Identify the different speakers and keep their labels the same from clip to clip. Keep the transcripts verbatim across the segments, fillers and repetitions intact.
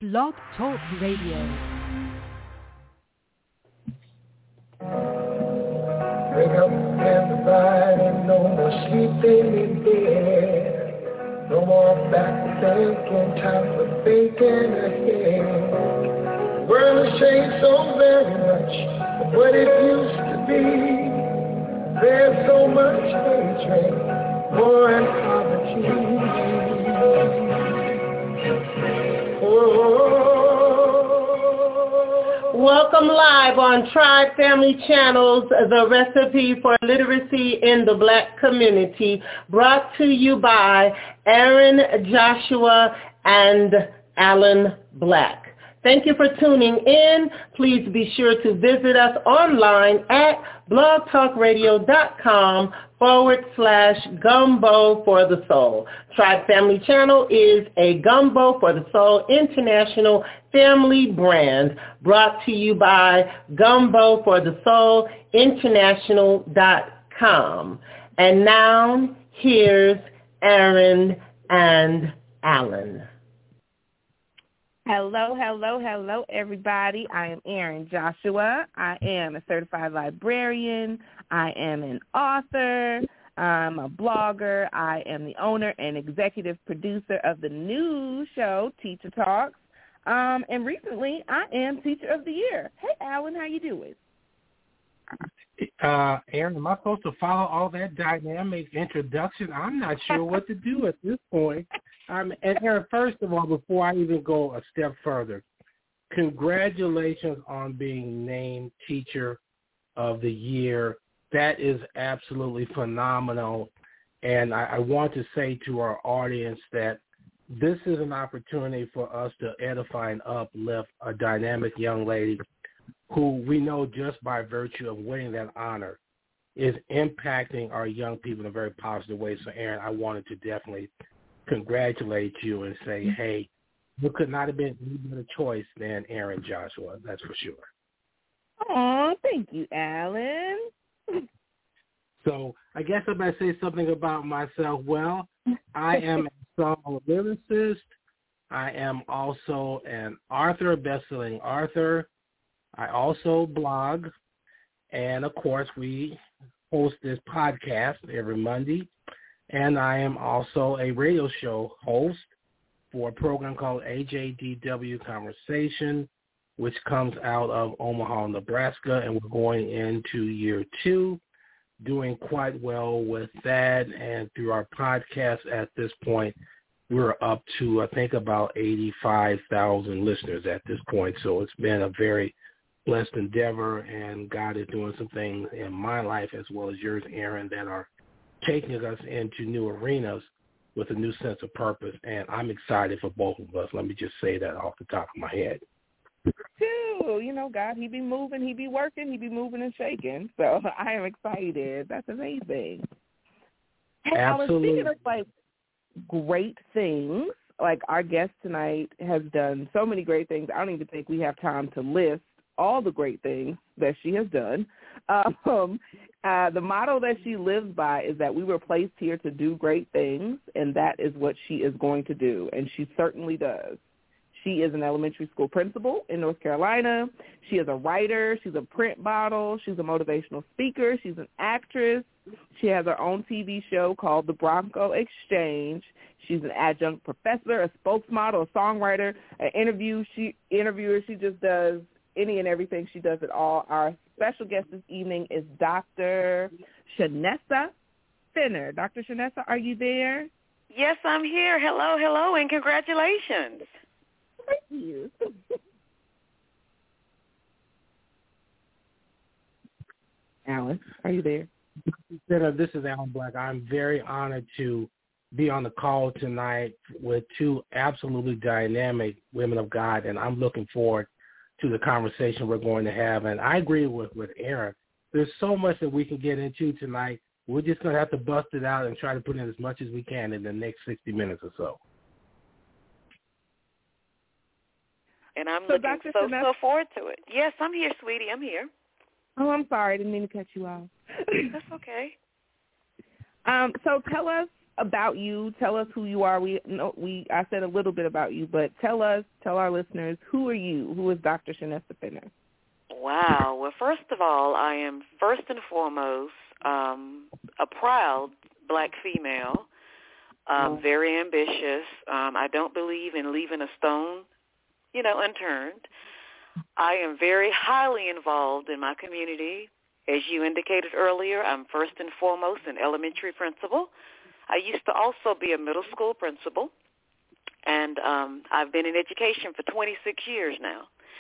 Speaker 1: Blog Talk Radio.
Speaker 2: Wake up, everybody, no more sleeping in bed. No more back thinking, time for thinking ahead. The world has changed so very much from what it used to be. There's so much hatred, war and poverty.
Speaker 3: Welcome live on Tribe Family Channels, the recipe for literacy in the Black community, brought to you by Aaron Joshua and Alan Black. Thank you for tuning in. Please be sure to visit us online at blogtalkradio.com forward slash Gumbo for the Soul. Tribe Family Channel is a Gumbo for the Soul international family brand brought to you by Gumbo for the Soul International dot com. And now, here's Aaron and Alan.
Speaker 4: Hello, hello, hello, everybody. I am Aaron Joshua. I am a certified librarian. I am an author. I'm a blogger. I am the owner and executive producer of the new show, Teacher Talks. Um, and recently, I am Teacher of the Year. Hey, Alan, how you doing?
Speaker 5: Uh, Aaron, am I supposed to follow all that dynamic introduction? I'm not sure what to do at this point. Um, and Aaron, first of all, before I even go a step further, congratulations on being named Teacher of the Year. That is absolutely phenomenal. And I, I want to say to our audience that this is an opportunity for us to edify and uplift a dynamic young lady who we know just by virtue of winning that honor is impacting our young people in a very positive way. So, Aaron, I wanted to definitely congratulate you and say, hey, you could not have been any better choice than Aaron Joshua. That's for sure.
Speaker 4: Oh, thank you, Alan.
Speaker 5: So I guess I might say something about myself. Well, I am a song lyricist. I am also an author, a best-selling author. I also blog. And, of course, we host this podcast every Monday. And I am also a radio show host for a program called A J D W Conversation, which comes out of Omaha, Nebraska, and we're going into year two, doing quite well with that. And through our podcast at this point, we're up to, I think, about eighty-five thousand listeners at this point. So it's been a very blessed endeavor, and God is doing some things in my life as well as yours, Aaron, that are taking us into new arenas with a new sense of purpose, and I'm excited for both of us. Let me just say that off the top of my head.
Speaker 4: Too, you know, God, he be moving, he be working, he be moving and shaking. So I am excited. That's amazing. Hey,
Speaker 5: Absolutely.
Speaker 4: Alan, speaking of like great things, like our guest tonight has done so many great things. I don't even think we have time to list all the great things that she has done. Um, uh, the motto that she lives by is that we were placed here to do great things, and that is what she is going to do, and she certainly does. She is an elementary school principal in North Carolina. She is a writer. She's a print model. She's a motivational speaker. She's an actress. She has her own T V show called The Bronco Exchange. She's an adjunct professor, a spokesmodel, a songwriter, an interview she interviewer. She just does any and everything. She does it all. Our special guest this evening is Doctor Shanessa Fenner. Doctor Shanessa, are you there?
Speaker 6: Yes, I'm here. Hello, hello, and congratulations.
Speaker 4: Thank you. Alan, are you there?
Speaker 5: This is Alan Black. I'm very honored to be on the call tonight with two absolutely dynamic women of God, and I'm looking forward to the conversation we're going to have. And I agree with, with Aaron. There's so much that we can get into tonight. We're just going to have to bust it out and try to put in as much as we can in the next sixty minutes or so.
Speaker 6: And I'm
Speaker 4: so
Speaker 6: looking
Speaker 4: Doctor
Speaker 6: so,
Speaker 4: Shanessa,
Speaker 6: so forward to it. Yes, I'm here, sweetie. I'm here.
Speaker 4: Oh, I'm sorry. I didn't mean to cut you off.
Speaker 6: That's okay.
Speaker 4: Um, so tell us about you. Tell us who you are. We no, we I said a little bit about you, but tell us, tell our listeners, who are you? Who is Doctor Shanessa Fenner?
Speaker 6: Wow. Well, first of all, I am first and foremost um, a proud black female, um, very ambitious. Um, I don't believe in leaving a stone, you know, unturned. I am very highly involved in my community. As you indicated earlier, I'm first and foremost an elementary principal. I used to also be a middle school principal, and um, I've been in education for twenty-six years now.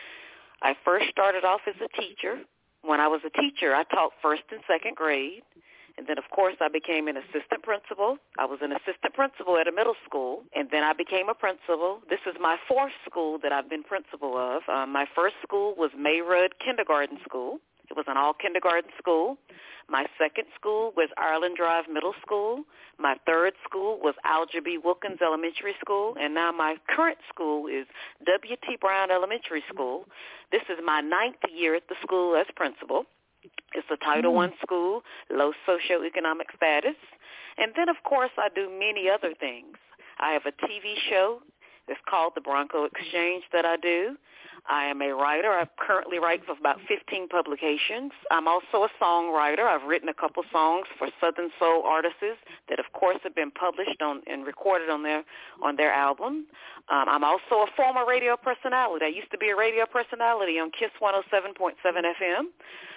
Speaker 6: I first started off as a teacher. When I was a teacher, I taught first and second grade, and then, of course, I became an assistant principal. I was an assistant principal at a middle school, and then I became a principal. This is my fourth school that I've been principal of. Um, my first school was Mayrudd Kindergarten School. It was an all-kindergarten school. My second school was Ireland Drive Middle School. My third school was Alger B. Wilkins Elementary School. And now my current school is W T. Brown Elementary School. This is my ninth year at the school as principal. It's a Title mm. One school, low socioeconomic status. And then, of course, I do many other things. I have a T V show. It's called The Bronco Exchange that I do. I am a writer. I currently write for about fifteen publications. I'm also a songwriter. I've written a couple songs for Southern Soul artists that, of course, have been published on and recorded on their on their album. Um, I'm also a former radio personality. I used to be a radio personality on KISS one oh seven point seven F M.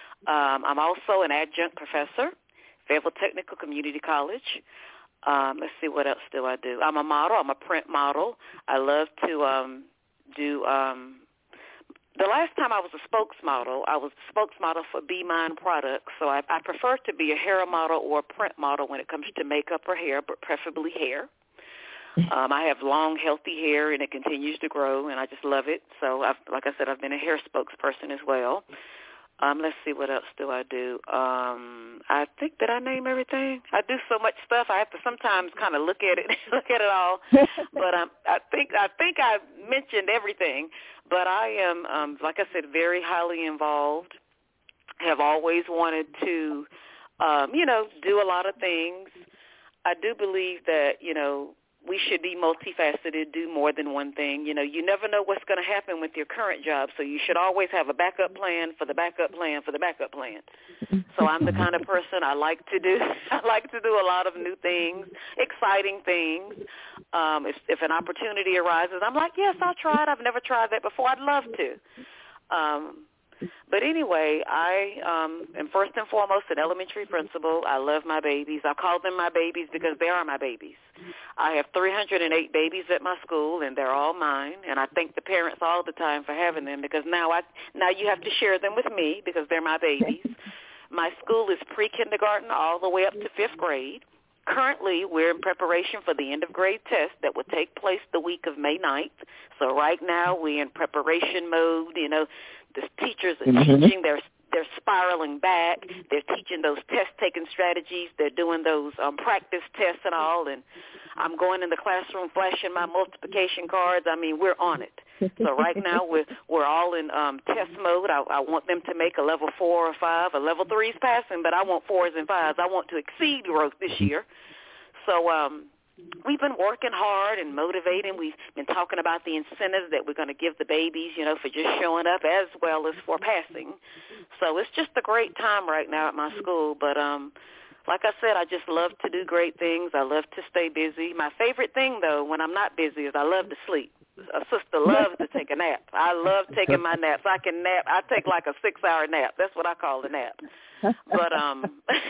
Speaker 6: Um, I'm also an adjunct professor, Fayetteville Technical Community College. Um, let's see, what else do I do? I'm a model. I'm a print model. I love to um, do um, – the last time I was a spokesmodel, I was a spokesmodel for Be Mine products. So I, I prefer to be a hair model or a print model when it comes to makeup or hair, but preferably hair. Um, I have long, healthy hair, and it continues to grow, and I just love it. So, I've, like I said, I've been a hair spokesperson as well. Um, let's see, what else do I do? Um, I think, did I name everything? I do so much stuff. I have to sometimes kind of look at it, look at it all. But um, I think I think I mentioned everything. But I am, um, like I said, very highly involved. Have always wanted to, um, you know, do a lot of things. I do believe that, you know, we should be multifaceted, do more than one thing. You know, you never know what's going to happen with your current job, so you should always have a backup plan for the backup plan for the backup plan. So I'm the kind of person I like to do. I like to do a lot of new things, exciting things. Um, if, if an opportunity arises, I'm like, yes, I'll try it. I've never tried that before. I'd love to. Um, But anyway, I um, am first and foremost an elementary principal. I love my babies. I call them my babies because they are my babies. I have three hundred eight babies at my school, and they're all mine. And I thank the parents all the time for having them because now I now you have to share them with me because they're my babies. My school is pre-kindergarten all the way up to fifth grade. Currently, we're in preparation for the end-of-grade test that will take place the week of May ninth. So right now, we're in preparation mode. You know, the teachers are mm-hmm. teaching. They're, they're spiraling back. They're teaching those test-taking strategies. They're doing those um, practice tests and all. And I'm going in the classroom flashing my multiplication cards. I mean, we're on it. So right now, we're, we're all in um, test mode. I, I want them to make a level four or five. A level three is passing, but I want fours and fives. I want to exceed growth this year. So um, we've been working hard and motivating. We've been talking about the incentives that we're going to give the babies, you know, for just showing up as well as for passing. So it's just a great time right now at my school. But um, like I said, I just love to do great things. I love to stay busy. My favorite thing, though, when I'm not busy is I love to sleep. A sister loves to take a nap. I love taking my naps. I can nap. I take like a six-hour nap. That's what I call a nap. But um,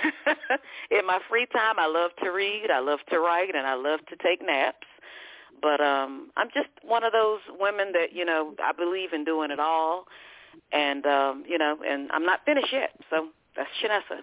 Speaker 6: in my free time, I love to read, I love to write, and I love to take naps. But um, I'm just one of those women that, you know, I believe in doing it all. And, um, you know, and I'm not finished yet. So that's Shanessa.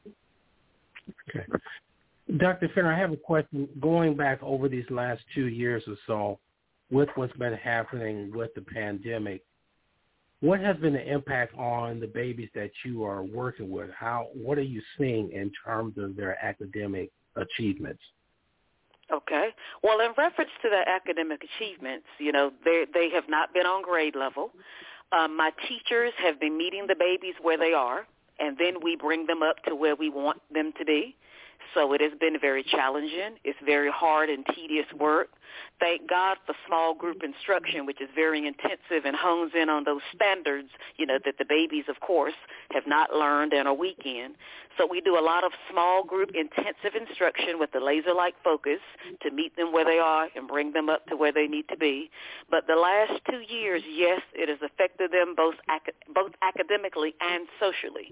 Speaker 5: Okay. Doctor Fenner, I have a question. Going back over these last two years or so, with what's been happening with the pandemic, what has been the impact on the babies that you are working with? How, what are you seeing in terms of their academic achievements?
Speaker 6: Okay. Well, in reference to their academic achievements, you know, they they have not been on grade level. Um, my teachers have been meeting the babies where they are, and then we bring them up to where we want them to be. So it has been very challenging. It's very hard and tedious work. Thank God for small group instruction, which is very intensive and hones in on those standards, you know, that the babies, of course, have not learned in a weekend. So we do a lot of small group intensive instruction with the laser-like focus to meet them where they are and bring them up to where they need to be. But the last two years, yes, it has affected them both ac- both academically and socially.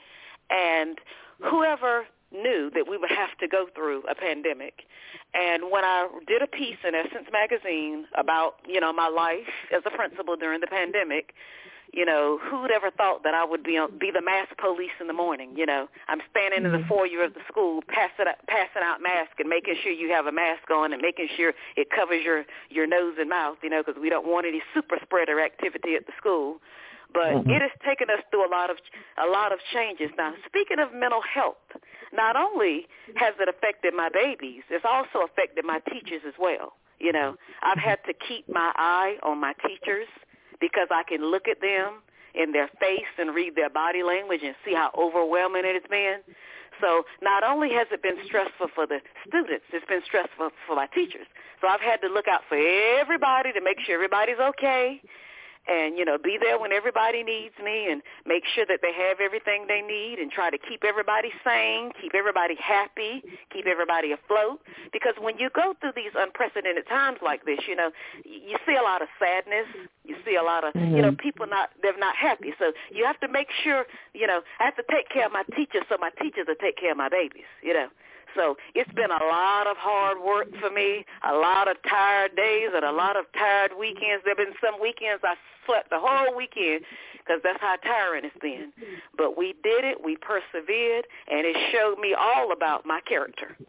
Speaker 6: And whoever knew that we would have to go through a pandemic. And when I did a piece in Essence Magazine about, you know, my life as a principal during the pandemic, you know, who'd ever thought that I would be on, be the mask police in the morning? You know, I'm standing in the foyer of the school passing out, passing out masks and making sure you have a mask on and making sure it covers your, your nose and mouth, you know, because we don't want any super spreader activity at the school. But mm-hmm. it has taken us through a lot of a lot of changes. Now, speaking of mental health, not only has it affected my babies, it's also affected my teachers as well. You know, I've had to keep my eye on my teachers because I can look at them in their face and read their body language and see how overwhelming it has been. So not only has it been stressful for the students, it's been stressful for my teachers. So I've had to look out for everybody to make sure everybody's okay. And, you know, be there when everybody needs me and make sure that they have everything they need and try to keep everybody sane, keep everybody happy, keep everybody afloat. Because when you go through these unprecedented times like this, you know, you see a lot of sadness. You see a lot of, mm-hmm. you know, people not, they're not happy. So you have to make sure, you know, I have to take care of my teachers so my teachers will take care of my babies, you know. So it's been a lot of hard work for me, a lot of tired days and a lot of tired weekends. There have been some weekends I slept the whole weekend because that's how tiring it's been. But we did it, we persevered, and it showed me all about my character.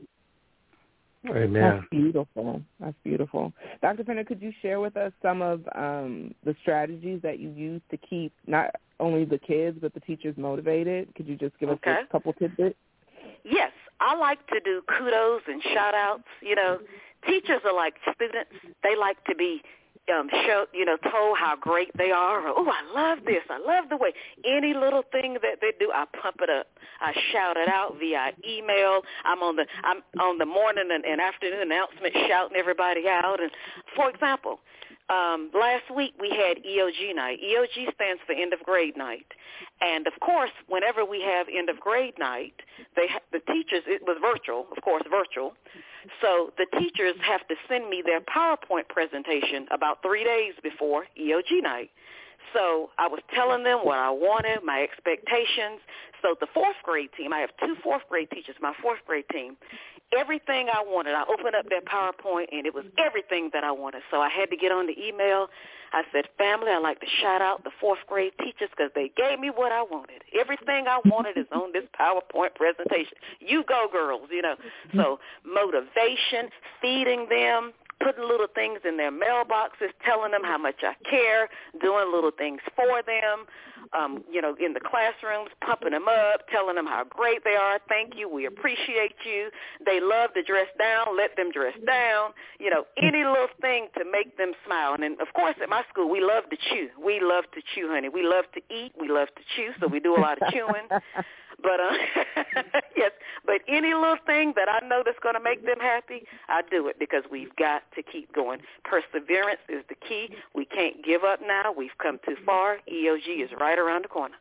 Speaker 5: Amen.
Speaker 4: That's beautiful. That's beautiful. Doctor Fenner, could you share with us some of um, the strategies that you use to keep not only the kids but the teachers motivated? Could you just give
Speaker 6: okay.
Speaker 4: us a couple tidbits?
Speaker 6: Yes, I like to do kudos and shout-outs. You know, teachers are like students. They like to be um, show, you know, told how great they are. Or, oh, I love this. I love the way. Any little thing that they do, I pump it up. I shout it out via email. I'm on the I'm on the morning and, and afternoon announcement shouting everybody out. And, for example, Um, last week we had E O G night. E O G stands for end of grade night. And, of course, whenever we have end of grade night, they ha- the teachers, it was virtual, of course, virtual. So the teachers have to send me their PowerPoint presentation about three days before E O G night. So I was telling them what I wanted, my expectations. So the fourth grade team, I have two fourth grade teachers, my fourth grade team, everything I wanted. I opened up their PowerPoint, and it was everything that I wanted. So I had to get on the email. I said, family, I'd like to shout out the fourth grade teachers because they gave me what I wanted. Everything I wanted is on this PowerPoint presentation. You go, girls, you know. So motivation, feeding them, putting little things in their mailboxes, telling them how much I care, doing little things for them, um, you know, in the classrooms, pumping them up, telling them how great they are. Thank you. We appreciate you. They love to dress down. Let them dress down. You know, any little thing to make them smile. And, of course, at my school, we love to chew. We love to chew, honey. We love to eat. We love to chew, so we do a lot of chewing. But, uh, yes, but any little thing that I know that's going to make them happy, I do it because we've got to keep going. Perseverance is the key. We can't give up now. We've come too far. E O G is right around the corner.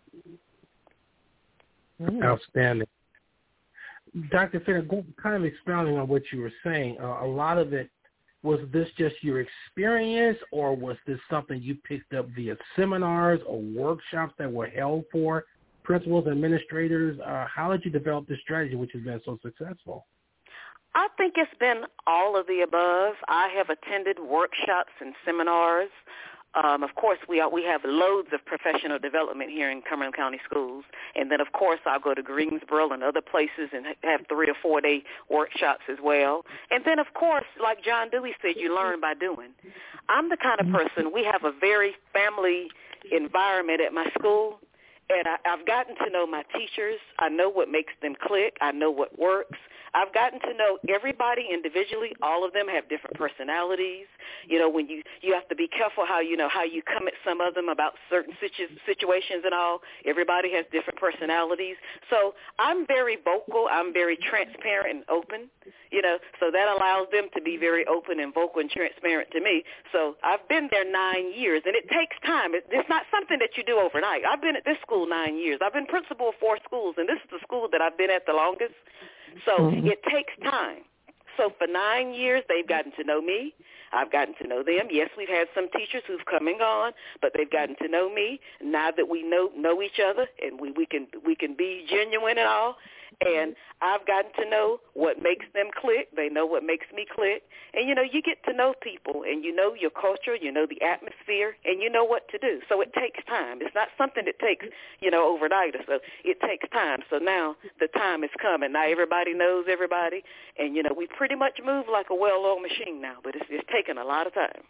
Speaker 5: Outstanding. Doctor Fenner, kind of expounding on what you were saying, uh, a lot of it, was this just your experience, or was this something you picked up via seminars or workshops that were held for principals, administrators? Uh, how did you develop this strategy, which has been so successful?
Speaker 6: I think it's been all of the above. I have attended workshops and seminars. Um, of course, we are, we have loads of professional development here in Cumberland County Schools. And then, of course, I'll go to Greensboro and other places and have three or four-day workshops as well. And then, of course, like John Dewey said, you learn by doing. I'm the kind of person, we have a very family environment at my school. and I, I've gotten to know my teachers. I know what makes them click. I know what works. I've gotten to know everybody individually. All of them have different personalities. You know, when you, you have to be careful how, you know, how you come at some of them about certain situ- situations and all. Everybody has different personalities. So I'm very vocal. I'm very transparent and open, you know, so that allows them to be very open and vocal and transparent to me. So I've been there nine years, and it takes time. It, it's not something that you do overnight. I've been at this school nine years. I've been principal of four schools, and this is the school that I've been at the longest. So mm-hmm. it takes time. So for nine years, they've gotten to know me. I've gotten to know them. Yes, we've had some teachers who've come and gone, but they've gotten to know me. Now that we know know each other and we, we can we can be genuine and all, and I've gotten to know what makes them click. They know what makes me click. And, you know, you get to know people, and you know your culture, you know the atmosphere, and you know what to do. So it takes time. It's not something that takes, you know, overnight or so. It takes time. So now the time is coming. Now everybody knows everybody, and, you know, we pretty much move like a well-oiled machine now, but it's, it's taking a lot of time.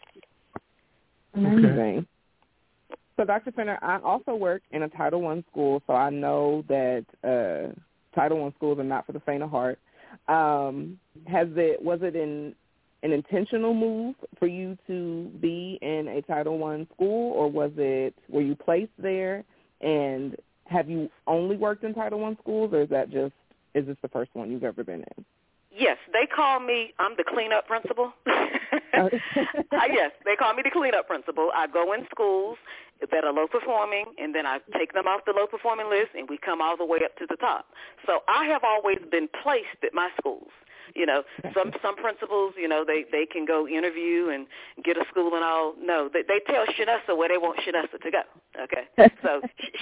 Speaker 4: Amazing. So, Doctor Fenner, I also work in a Title One school, so I know that uh, Title One schools are not for the faint of heart. Um, has it was it in, an intentional move for you to be in a Title One school, or was it were you placed there? And have you only worked in Title One schools, or is that just is this the first one you've ever been in?
Speaker 6: Yes, they call me, I'm the cleanup principal. uh, yes, they call me the cleanup principal. I go in schools that are low-performing, and then I take them off the low-performing list, and we come all the way up to the top. So I have always been placed at my schools. You know, some some principals, you know, they, they can go interview and get a school and all. No, they, they tell Shanessa where they want Shanessa to go. Okay, so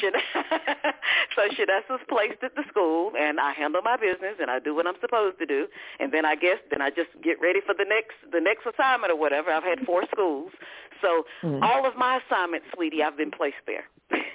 Speaker 6: so Shanessa's placed at the school, and I handle my business, and I do what I'm supposed to do, and then I guess then I just get ready for the next the next assignment or whatever. I've had four schools, so mm-hmm. all of my assignments, sweetie, I've been placed there.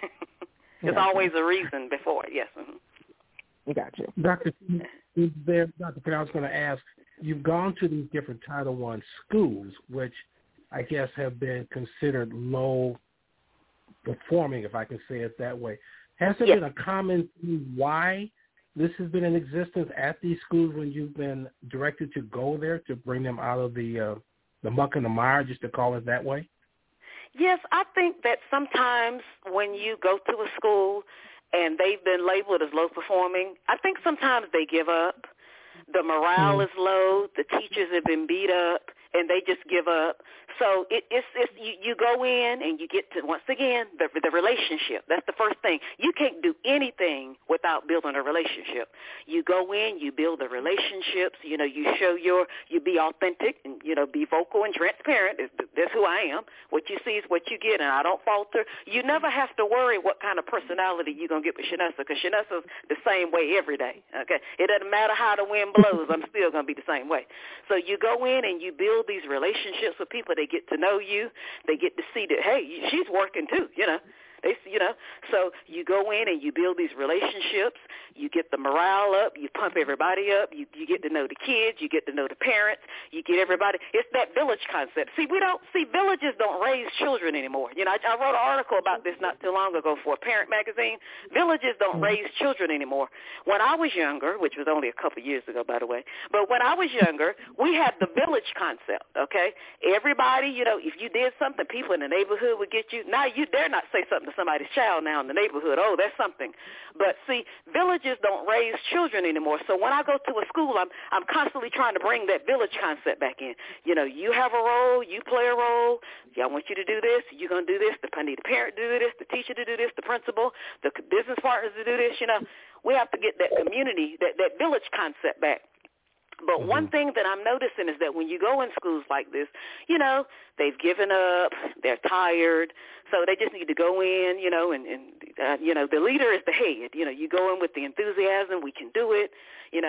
Speaker 6: There's gotcha. always a reason before it. Yes. Mm-hmm.
Speaker 4: Gotcha.
Speaker 5: Doctor Is there, Doctor Fenner, I was going to ask, you've gone to these different Title One schools, which I guess have been considered low performing, if I can say it that way. Has there yes. been a common theme why this has been in existence at these schools when you've been directed to go there to bring them out of the uh, the muck and the mire, just to call it that way?
Speaker 6: Yes, I think that sometimes when you go to a school and they've been labeled as low-performing, I think sometimes they give up. The morale mm. is low. The teachers have been beat up, and they just give up. So it, it's, it's you, you go in and you get to, once again, the, the relationship. That's the first thing. You can't do anything without building a relationship. You go in, you build the relationships. You know, you show your, you be authentic and, you know, be vocal and transparent. That's who I am. What you see is what you get, and I don't falter. You never have to worry what kind of personality you're going to get with Shanessa, because Shanessa's the same way every day, okay? It doesn't matter how the wind blows. I'm still going to be the same way. So you go in and you build these relationships with people. They get to know you. They get to see that, hey, she's working too, you know. They, you know, so you go in and you build these relationships. You get the morale up. You pump everybody up. You, you get to know the kids. You get to know the parents. You get everybody. It's that village concept. See, we don't see villages don't raise children anymore. You know, I, I wrote an article about this not too long ago for a parent magazine. Villages don't raise children anymore. When I was younger, which was only a couple years ago, by the way, but when I was younger, we had the village concept. Okay, everybody, you know, if you did something, people in the neighborhood would get you. Now you dare not say something to somebody's child now in the neighborhood. Oh, that's something. But see, villages don't raise children anymore. So when I go to a school, I'm I'm constantly trying to bring that village concept back in. You know, you have a role, you play a role. Yeah, I want you to do this. You're going to do this. I need the parent to do this, the teacher to do this, the principal, the business partners to do this. You know, we have to get that community, that, that village concept back. But mm-hmm. one thing that I'm noticing is that when you go in schools like this, you know, they've given up, they're tired, so they just need to go in, you know, and, and uh, you know, the leader is the head. You know, you go in with the enthusiasm, we can do it. You know,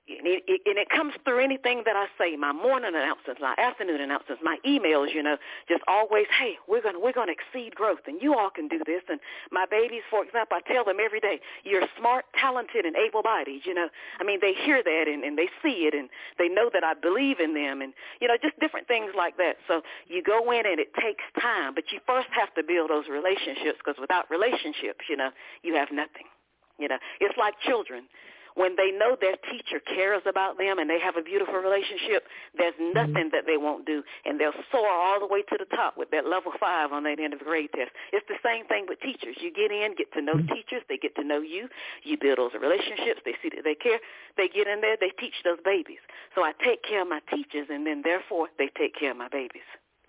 Speaker 6: And it, it, and it comes through anything that I say, my morning announcements, my afternoon announcements, my emails, you know, just always, hey, we're going to we're gonna exceed growth, and you all can do this. And my babies, for example, I tell them every day, you're smart, talented, and able-bodied, you know. I mean, they hear that, and, and they see it, and they know that I believe in them, and, you know, just different things like that. So you go in, and it takes time, but you first have to build those relationships, because without relationships, you know, you have nothing. You know, it's like children. When they know their teacher cares about them and they have a beautiful relationship, there's nothing that they won't do, and they'll soar all the way to the top with that level five on that end of the grade test. It's the same thing with teachers. You get in, get to know teachers, they get to know you, you build those relationships, they see that they care, they get in there, they teach those babies. So I take care of my teachers, and then therefore they take care of my babies.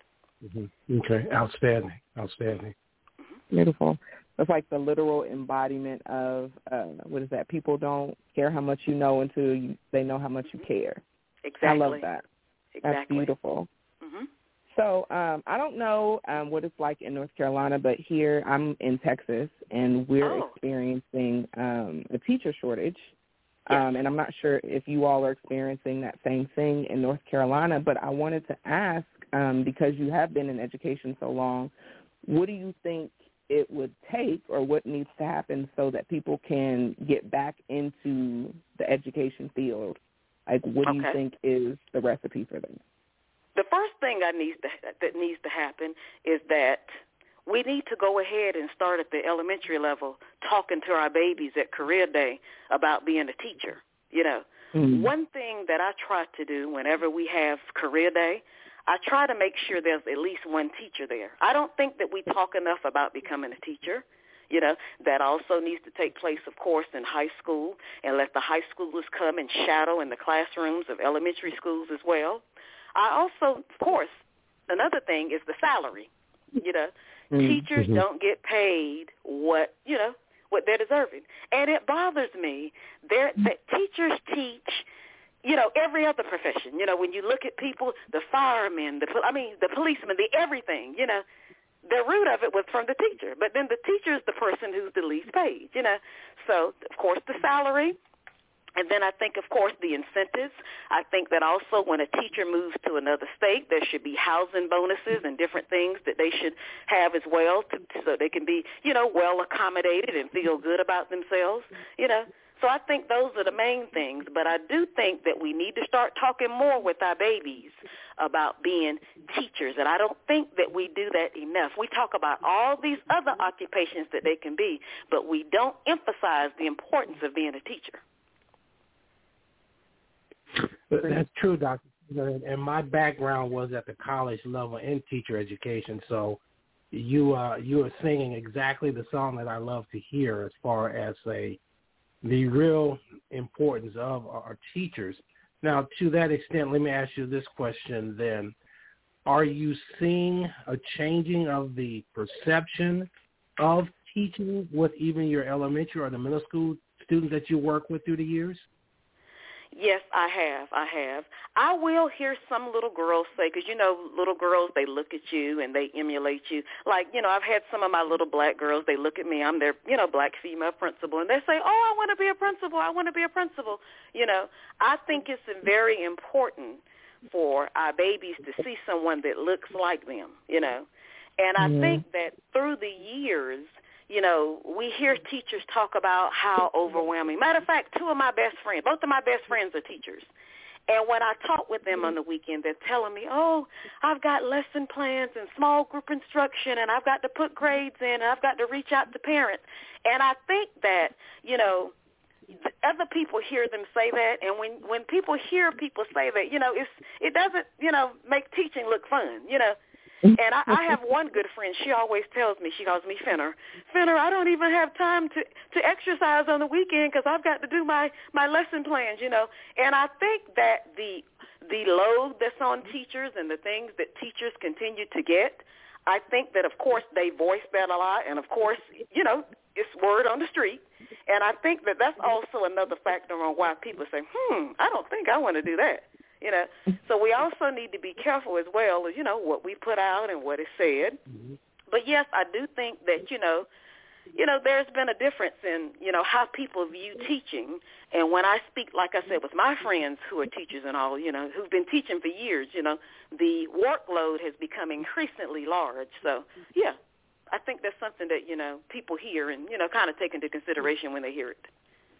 Speaker 5: Mm-hmm. Okay, outstanding, outstanding.
Speaker 6: Mm-hmm.
Speaker 4: Beautiful. It's like the literal embodiment of, uh, what is that, people don't care how much you know until you, they know how much you care.
Speaker 6: Exactly.
Speaker 4: I love that.
Speaker 6: Exactly.
Speaker 4: That's beautiful.
Speaker 6: Mm-hmm.
Speaker 4: So um, I don't know um, what it's like in North Carolina, but here I'm in Texas, and we're
Speaker 6: oh.
Speaker 4: experiencing um, a teacher shortage.
Speaker 6: Yes.
Speaker 4: Um, and I'm not sure if you all are experiencing that same thing in North Carolina, but I wanted to ask, um, because you have been in education so long, what do you think it would take, or what needs to happen so that people can get back into the education field? Like, what do
Speaker 6: okay.
Speaker 4: you think is the recipe for them?
Speaker 6: The first thing I needs to, that needs to happen is that we need to go ahead and start at the elementary level talking to our babies at Career Day about being a teacher. You know, mm-hmm. One thing that I try to do whenever we have Career Day, I try to make sure there's at least one teacher there. I don't think that we talk enough about becoming a teacher. You know, that also needs to take place, of course, in high school, and let the high schoolers come and shadow in the classrooms of elementary schools as well. I also, of course, another thing is the salary. You know, mm-hmm. Teachers don't get paid what, you know, what they're deserving. And it bothers me that teachers teach, you know, every other profession. You know, when you look at people, the firemen, the I mean, the policemen, the everything, you know, the root of it was from the teacher. But then the teacher is the person who's the least paid, you know. So, of course, the salary. And then I think, of course, the incentives. I think that also when a teacher moves to another state, there should be housing bonuses and different things that they should have as well, to, so they can be, you know, well accommodated and feel good about themselves, you know. So I think those are the main things. But I do think that we need to start talking more with our babies about being teachers, and I don't think that we do that enough. We talk about all these other occupations that they can be, but we don't emphasize the importance of being a teacher.
Speaker 5: That's true, Doctor And my background was at the college level in teacher education, so you uh, you are singing exactly the song that I love to hear as far as a the real importance of our teachers. Now, to that extent, let me ask you this question then. Are you seeing a changing of the perception of teaching with even your elementary or the middle school students that you work with through the years?
Speaker 6: Yes, I have. I have. I will hear some little girls say, because, you know, little girls, they look at you and they emulate you. Like, you know, I've had some of my little black girls, they look at me, I'm their, you know, black female principal, and they say, oh, I want to be a principal, I want to be a principal. You know, I think it's very important for our babies to see someone that looks like them, you know. And I mm-hmm. think that through the years, you know, we hear teachers talk about how overwhelming. Matter of fact, two of my best friends, both of my best friends are teachers. And when I talk with them on the weekend, they're telling me, oh, I've got lesson plans and small group instruction, and I've got to put grades in, and I've got to reach out to parents. And I think that, you know, other people hear them say that, and when, when people hear people say that, you know, it's it doesn't, you know, make teaching look fun, you know. And I, I have one good friend. She always tells me, she calls me Finner. Finner, I don't even have time to, to exercise on the weekend because I've got to do my, my lesson plans, you know. And I think that the the load that's on teachers and the things that teachers continue to get, I think that, of course, they voice that a lot. And, of course, you know, it's word on the street. And I think that that's also another factor on why people say, hmm, I don't think I want to do that. You know, so we also need to be careful as well as, you know, what we put out and what is said. Mm-hmm. But, yes, I do think that, you know, you know, there's been a difference in, you know, how people view teaching. And when I speak, like I said, with my friends who are teachers and all, you know, who've been teaching for years, you know, the workload has become increasingly large. So, yeah, I think that's something that, you know, people hear and, you know, kind of take into consideration when they hear it.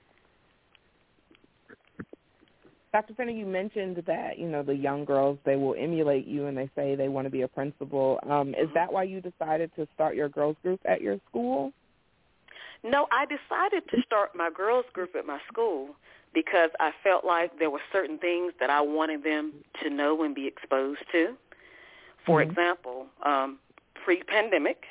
Speaker 4: Doctor Fenner, you mentioned that, you know, the young girls, they will emulate you and they say they want to be a principal. Um, is that why you decided to start your girls group at your school?
Speaker 6: No, I decided to start my girls group at my school because I felt like there were certain things that I wanted them to know and be exposed to. For mm-hmm. example, um, pre-pandemic,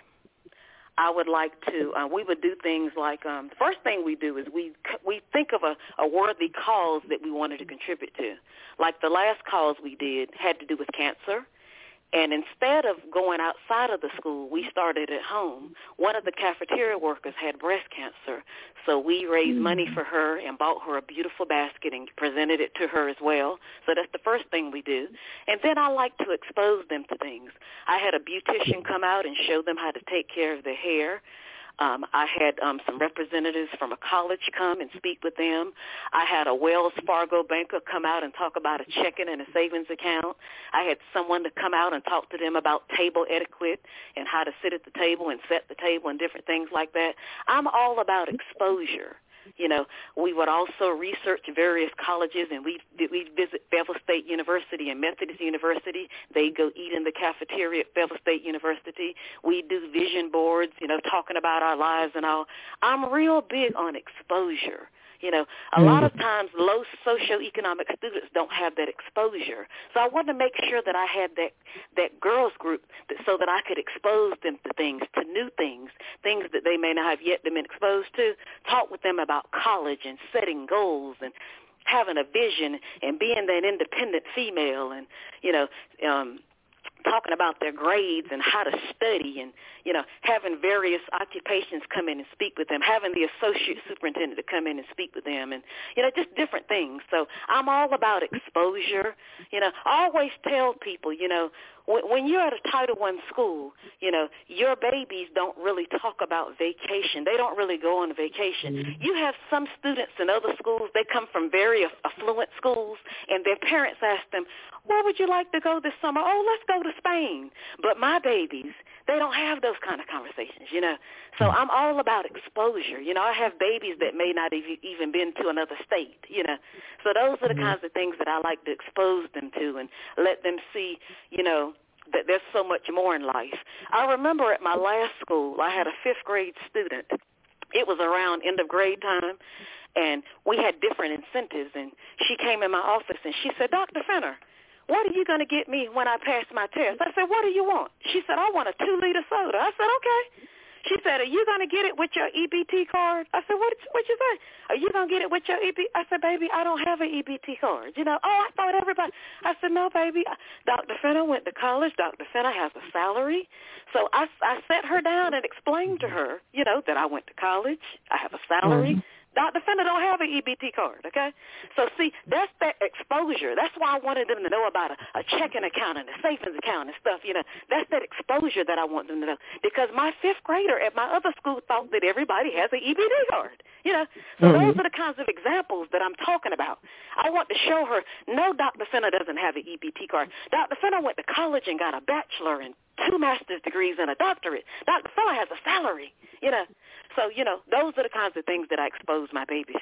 Speaker 6: I would like to, uh, we would do things like, um, the first thing we do is we we think of a, a worthy cause that we wanted to contribute to. Like the last cause we did had to do with cancer. And instead of going outside of the school, we started at home. One of the cafeteria workers had breast cancer, so we raised mm-hmm. money for her and bought her a beautiful basket and presented it to her as well. So that's the first thing we do. And then I like to expose them to things. I had a beautician come out and show them how to take care of their hair. Um, I had um, some representatives from a college come and speak with them. I had a Wells Fargo banker come out and talk about a checking and a savings account. I had someone to come out and talk to them about table etiquette and how to sit at the table and set the table and different things like that. I'm all about exposure. You know, we would also research various colleges, and we we visit Fayetteville State University and Methodist University. They go eat in the cafeteria at Fayetteville State University. We do vision boards, you know, talking about our lives and all. I'm real big on exposure. You know, a lot of times low socioeconomic students don't have that exposure. So I wanted to make sure that I had that that girls group that, so that I could expose them to things, to new things, things that they may not have yet been exposed to, talk with them about college and setting goals and having a vision and being that independent female and, you know, um, talking about their grades and how to study and, you know, having various occupations come in and speak with them, having the associate superintendent to come in and speak with them and, you know, just different things. So I'm all about exposure. You know, I always tell people, you know, when, when you're at a Title One school, you know, your babies don't really talk about vacation. They don't really go on vacation. Mm-hmm. You have some students in other schools, they come from very affluent schools, and their parents ask them, where would you like to go this summer? Oh, let's go to Spain. But my babies, they don't have those kind of conversations, you know. So I'm all about exposure. You know, I have babies that may not have even been to another state, you know. So those are the mm-hmm. kinds of things that I like to expose them to and let them see, you know, that there's so much more in life. I remember at my last school, I had a fifth grade student. It was around end of grade time, and we had different incentives. And she came in my office, and she said, Doctor Fenner, what are you going to get me when I pass my test? I said, what do you want? She said, I want a two-liter soda. I said, okay. She said, are you going to get it with your E B T card? I said, what what you say? Are you going to get it with your E B T? I said, baby, I don't have an E B T card. You know, oh, I thought everybody. I said, no, baby. Doctor Fenner went to college. Doctor Fenner has a salary. So I, I sat her down and explained to her, you know, that I went to college. I have a salary. Mm-hmm. Doctor Fenner don't have an E B T card, okay? So, see, that's that exposure. That's why I wanted them to know about a, a checking account and a savings account and stuff, you know. That's that exposure that I want them to know. Because my fifth grader at my other school thought that everybody has an E B T card, you know. So mm-hmm. those are the kinds of examples that I'm talking about. I want to show her, no, Doctor Fenner doesn't have an E B T card. Doctor Fenner went to college and got a bachelor and two master's degrees and a doctorate. Doctor Fenner has a salary, you know. So, you know, those are the kinds of things that I expose my babies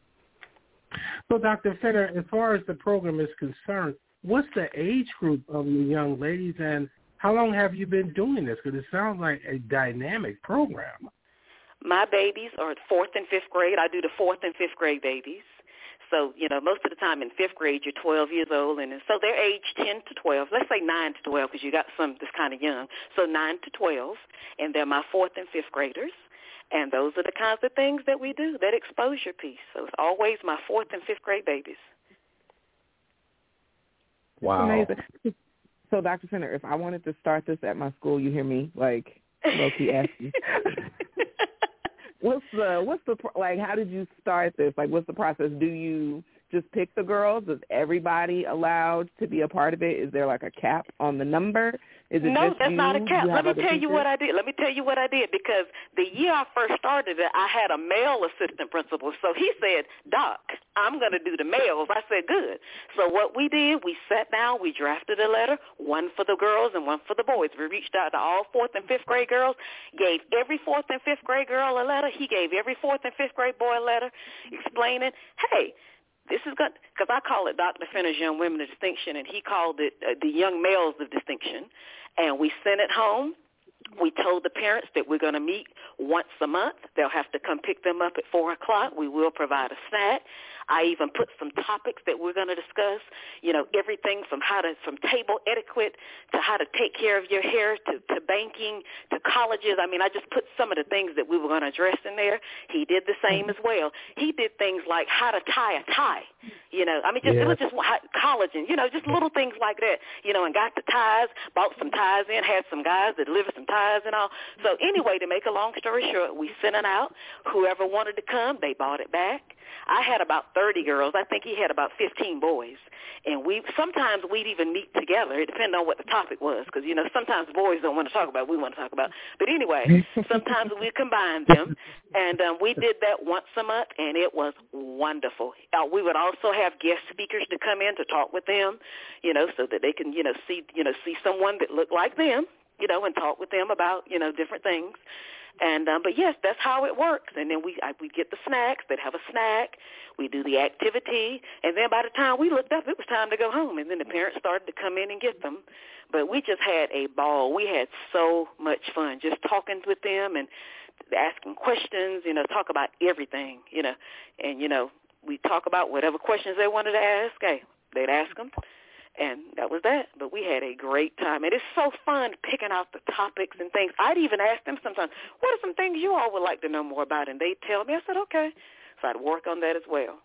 Speaker 6: to.
Speaker 5: So, Doctor Fenner, as far as the program is concerned, what's the age group of the young ladies, and how long have you been doing this? Because it sounds like a dynamic program.
Speaker 6: My babies are fourth and fifth grade. I do the fourth and fifth grade babies. So, you know, most of the time in fifth grade, you're twelve years old, and so they're aged ten to twelve. Let's say nine to twelve because you got some that's kind of young. So nine to twelve, and they're my fourth and fifth graders. And those are the kinds of things that we do, that exposure piece. So it's always my fourth and fifth grade babies.
Speaker 4: Wow. Amazing. So, Doctor Fenner, if I wanted to start this at my school, you hear me, like, low-key asking. What's the, what's the, like, how did you start this? Like, what's the process? Do you just pick the girls? Is everybody allowed to be a part of it? Is there like a cap on the number? Is it
Speaker 6: no,
Speaker 4: just
Speaker 6: that's
Speaker 4: you?
Speaker 6: not a cap. Let me tell
Speaker 4: teachers?
Speaker 6: you what I did. Let me tell you what I did, because the year I first started it, I had a male assistant principal. So he said, Doc, I'm going to do the males. I said, good. So what we did, we sat down, we drafted a letter, one for the girls and one for the boys. We reached out to all fourth and fifth grade girls, gave every fourth and fifth grade girl a letter. He gave every fourth and fifth grade boy a letter explaining, hey, this is good, because I call it Doctor Fenner's Young Women of Distinction, and he called it uh, the Young Males of Distinction. And we sent it home. We told the parents that we're going to meet once a month. They'll have to come pick them up at four o'clock. We will provide a snack. I even put some topics that we're going to discuss, you know, everything from how to, from table etiquette to how to take care of your hair to, to banking to colleges. I mean, I just put some of the things that we were going to address in there. He did the same as well. He did things like how to tie a tie, you know. I mean, just,
Speaker 5: yeah.
Speaker 6: it was just collagen, you know, just little things like that, you know, and got the ties, bought some ties in, had some guys that delivered some ties and all. So anyway, to make a long story short, we sent it out. Whoever wanted to come, they bought it back. I had about thirty girls. I think he had about fifteen boys. And we sometimes we'd even meet together. It depended on what the topic was, because, you know, sometimes boys don't want to talk about what we want to talk about. But anyway, sometimes we combined them, and um, we did that once a month, and it was wonderful. Uh, we would also have guest speakers to come in to talk with them, you know, so that they can, you know, see, you know, see someone that looked like them, you know, and talk with them about, you know, different things. And um, but yes, that's how it works. And then we I, we get the snacks. They'd have a snack. We do the activity, and then by the time we looked up, it was time to go home. And then the parents started to come in and get them. But we just had a ball. We had so much fun just talking with them and asking questions. You know, talk about everything. You know, and you know we talk about whatever questions they wanted to ask. Hey, they'd ask them. And that was that. But we had a great time. And it's so fun picking out the topics and things. I'd even ask them sometimes, what are some things you all would like to know more about? And they'd tell me. I said, okay. So I'd work on that as well.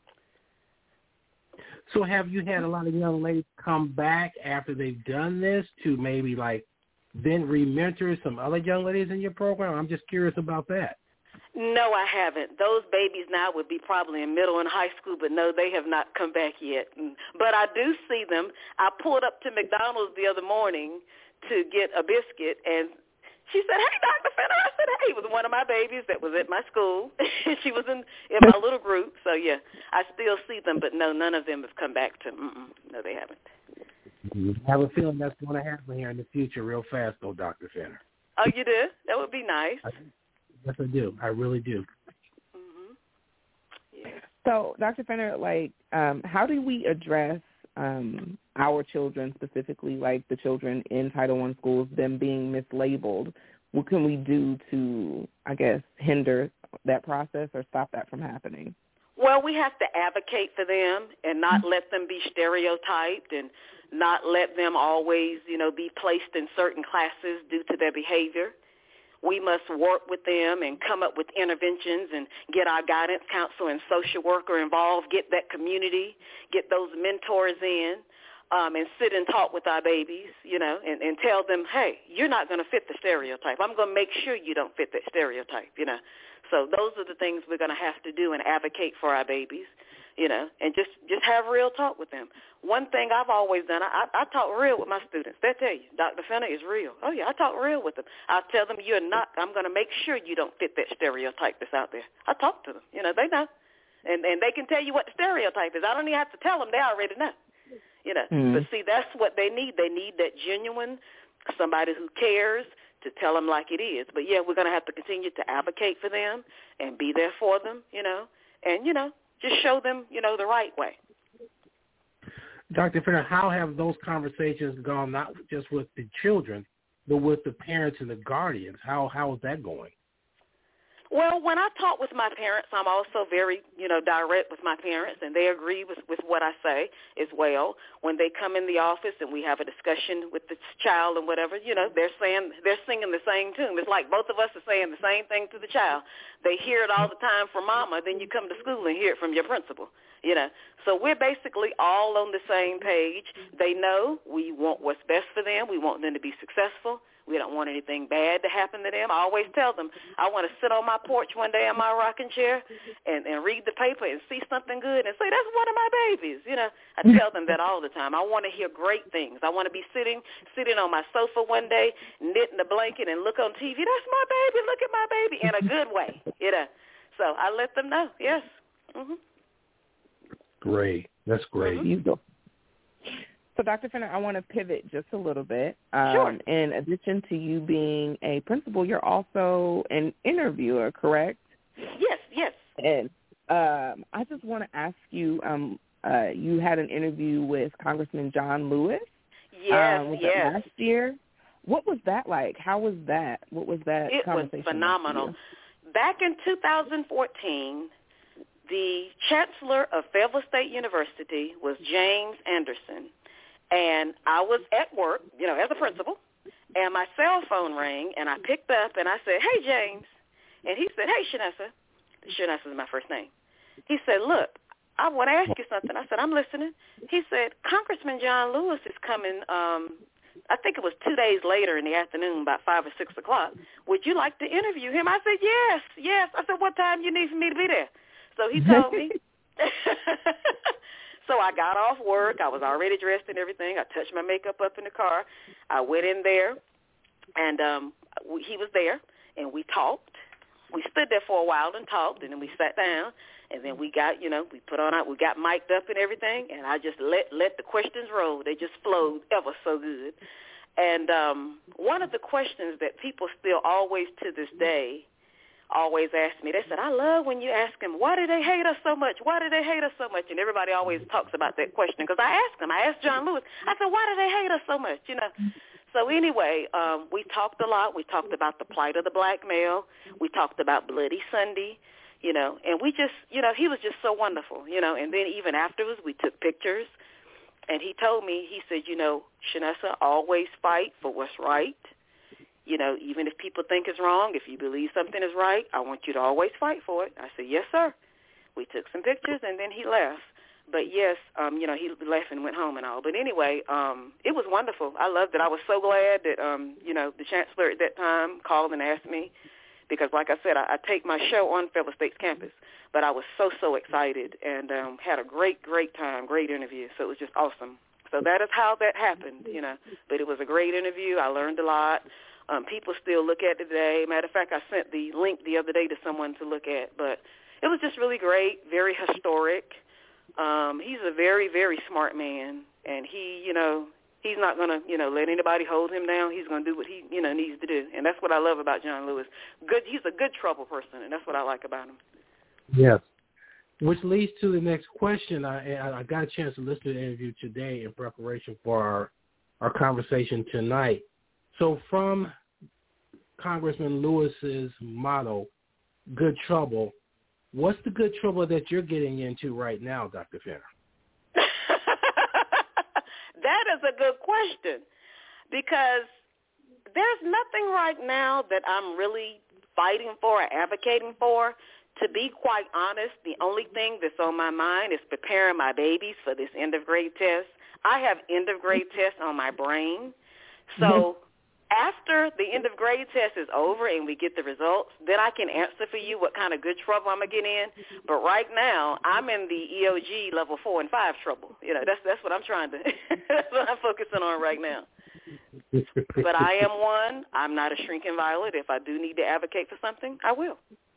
Speaker 5: So have you had a lot of young ladies come back after they've done this to maybe, like, then re-mentor some other young ladies in your program? I'm just curious about that.
Speaker 6: No, I haven't. Those babies now would be probably in middle and high school, but no, they have not come back yet. But I do see them. I pulled up to McDonald's the other morning to get a biscuit, and she said, hey, Doctor Fenner. I said, hey, it was one of my babies that was at my school. She was in, in my little group. So, yeah, I still see them, but no, none of them have come back to, mm-mm, no, they haven't.
Speaker 5: I have a feeling that's going to happen here in the future real fast, though, Doctor Fenner.
Speaker 6: Oh, you do? That would be nice.
Speaker 5: I, Yes, I do. I really do.
Speaker 6: Mm-hmm. Yeah.
Speaker 4: So, Doctor Fenner, like, um, how do we address um, our children specifically, like the children in Title One schools, them being mislabeled? What can we do to, I guess, hinder that process or stop that from happening?
Speaker 6: Well, we have to advocate for them and not let them be stereotyped and not let them always, you know, be placed in certain classes due to their behavior. We must work with them and come up with interventions and get our guidance counselor and social worker involved, get that community, get those mentors in, um, and sit and talk with our babies, you know, and, and tell them, hey, you're not going to fit the stereotype. I'm going to make sure you don't fit that stereotype, you know. So those are the things we're going to have to do and advocate for our babies, you know, and just, just have real talk with them. One thing I've always done, I, I talk real with my students. They'll tell you, Doctor Fenner is real. Oh, yeah, I talk real with them. I tell them you're not. I'm going to make sure you don't fit that stereotype that's out there. I talk to them. You know, they know. And and they can tell you what the stereotype is. I don't even have to tell them. They already know. You know, mm-hmm. But see, that's what they need. They need that genuine, somebody who cares to tell them like it is. But, yeah, we're going to have to continue to advocate for them and be there for them, you know, and, you know, just show them, you know, the right way.
Speaker 5: Doctor Fenner, how have those conversations gone, not just with the children, but with the parents and the guardians? How how is that going?
Speaker 6: Well, when I talk with my parents, I'm also very, you know, direct with my parents, and they agree with, with what I say as well. When they come in the office and we have a discussion with the child and whatever, you know, they're saying, they're singing the same tune. It's like both of us are saying the same thing to the child. They hear it all the time from mama, then you come to school and hear it from your principal, you know. So we're basically all on the same page. They know we want what's best for them. We want them to be successful. We don't want anything bad to happen to them. I always tell them I want to sit on my porch one day in my rocking chair and, and read the paper and see something good and say, that's one of my babies. You know, I tell them that all the time. I want to hear great things. I want to be sitting sitting on my sofa one day, knitting a blanket and look on T V. That's my baby. Look at my baby in a good way. You know, so I let them know. Yes. Mm-hmm.
Speaker 5: Great. That's great.
Speaker 6: Mm-hmm.
Speaker 4: So, Doctor Fenner, I want to pivot just a little bit. Um,
Speaker 6: sure.
Speaker 4: In addition to you being a principal, you're also an interviewer, correct?
Speaker 6: Yes, yes.
Speaker 4: And um, I just want to ask you, um, uh, you had an interview with Congressman John Lewis.
Speaker 6: Yes,
Speaker 4: um, was
Speaker 6: yes.
Speaker 4: last year. What was that like? How was that? What was that
Speaker 6: it
Speaker 4: conversation?
Speaker 6: It was phenomenal. Back in two thousand fourteen, the chancellor of Fayetteville State University was James Anderson. And I was at work, you know, as a principal, and my cell phone rang, and I picked up, and I said, hey, James. And he said, hey, Shanessa. Shanessa is my first name. He said, look, I want to ask you something. I said, I'm listening. He said, Congressman John Lewis is coming, um, I think it was two days later in the afternoon, about five or six o'clock. Would you like to interview him? I said, yes, yes. I said, what time do you need for me to be there? So he told me. So I got off work. I was already dressed and everything. I touched my makeup up in the car. I went in there, and um, we, he was there, and we talked. We stood there for a while and talked, and then we sat down, and then we got, you know, we put on our, we got mic'd up and everything, and I just let let the questions roll. They just flowed ever so good. And um, one of the questions that people still always to this day always ask me, they said, I love when you ask them, why do they hate us so much? Why do they hate us so much? And everybody always talks about that question because I asked them. I asked John Lewis. I said, why do they hate us so much? You know. So anyway, um, we talked a lot. We talked about the plight of the black male. We talked about Bloody Sunday, you know, and we just, you know, he was just so wonderful, you know. And then even afterwards, we took pictures. And he told me, he said, you know, Shanessa, always fight for what's right. You know, even if people think it's wrong, if you believe something is right, I want you to always fight for it. I said, yes, sir. We took some pictures, and then he left. But, yes, um, you know, he left and went home and all. But anyway, um, it was wonderful. I loved it. I was so glad that, um, you know, the chancellor at that time called and asked me because, like I said, I, I take my show on Fayetteville State's campus. But I was so, so excited and um, had a great, great time, great interview. So it was just awesome. So that is how that happened, you know. But it was a great interview. I learned a lot. Um, people still look at it today. Matter of fact, I sent the link the other day to someone to look at. But it was just really great, very historic. Um, he's a very, very smart man, and he, you know, he's not going to, you know, let anybody hold him down. He's going to do what he, you know, needs to do. And that's what I love about John Lewis. Good, he's a good trouble person, and that's what I like about him.
Speaker 5: Yes. Which leads to the next question. I, I got a chance to listen to the interview today in preparation for our, our conversation tonight. So from Congressman Lewis's motto, good trouble, what's the good trouble that you're getting into right now, Doctor Fenner?
Speaker 6: That is a good question because there's nothing right now that I'm really fighting for or advocating for. To be quite honest, the only thing that's on my mind is preparing my babies for this end-of-grade test. I have end-of-grade tests on my brain. So mm-hmm. after the end-of-grade test is over and we get the results, then I can answer for you what kind of good trouble I'm going to get in. But right now, I'm in the E O G level four and five trouble. You know, that's that's what I'm trying to – that's what I'm focusing on right now. But I am one. I'm not a shrinking violet. If I do need to advocate for something, I will.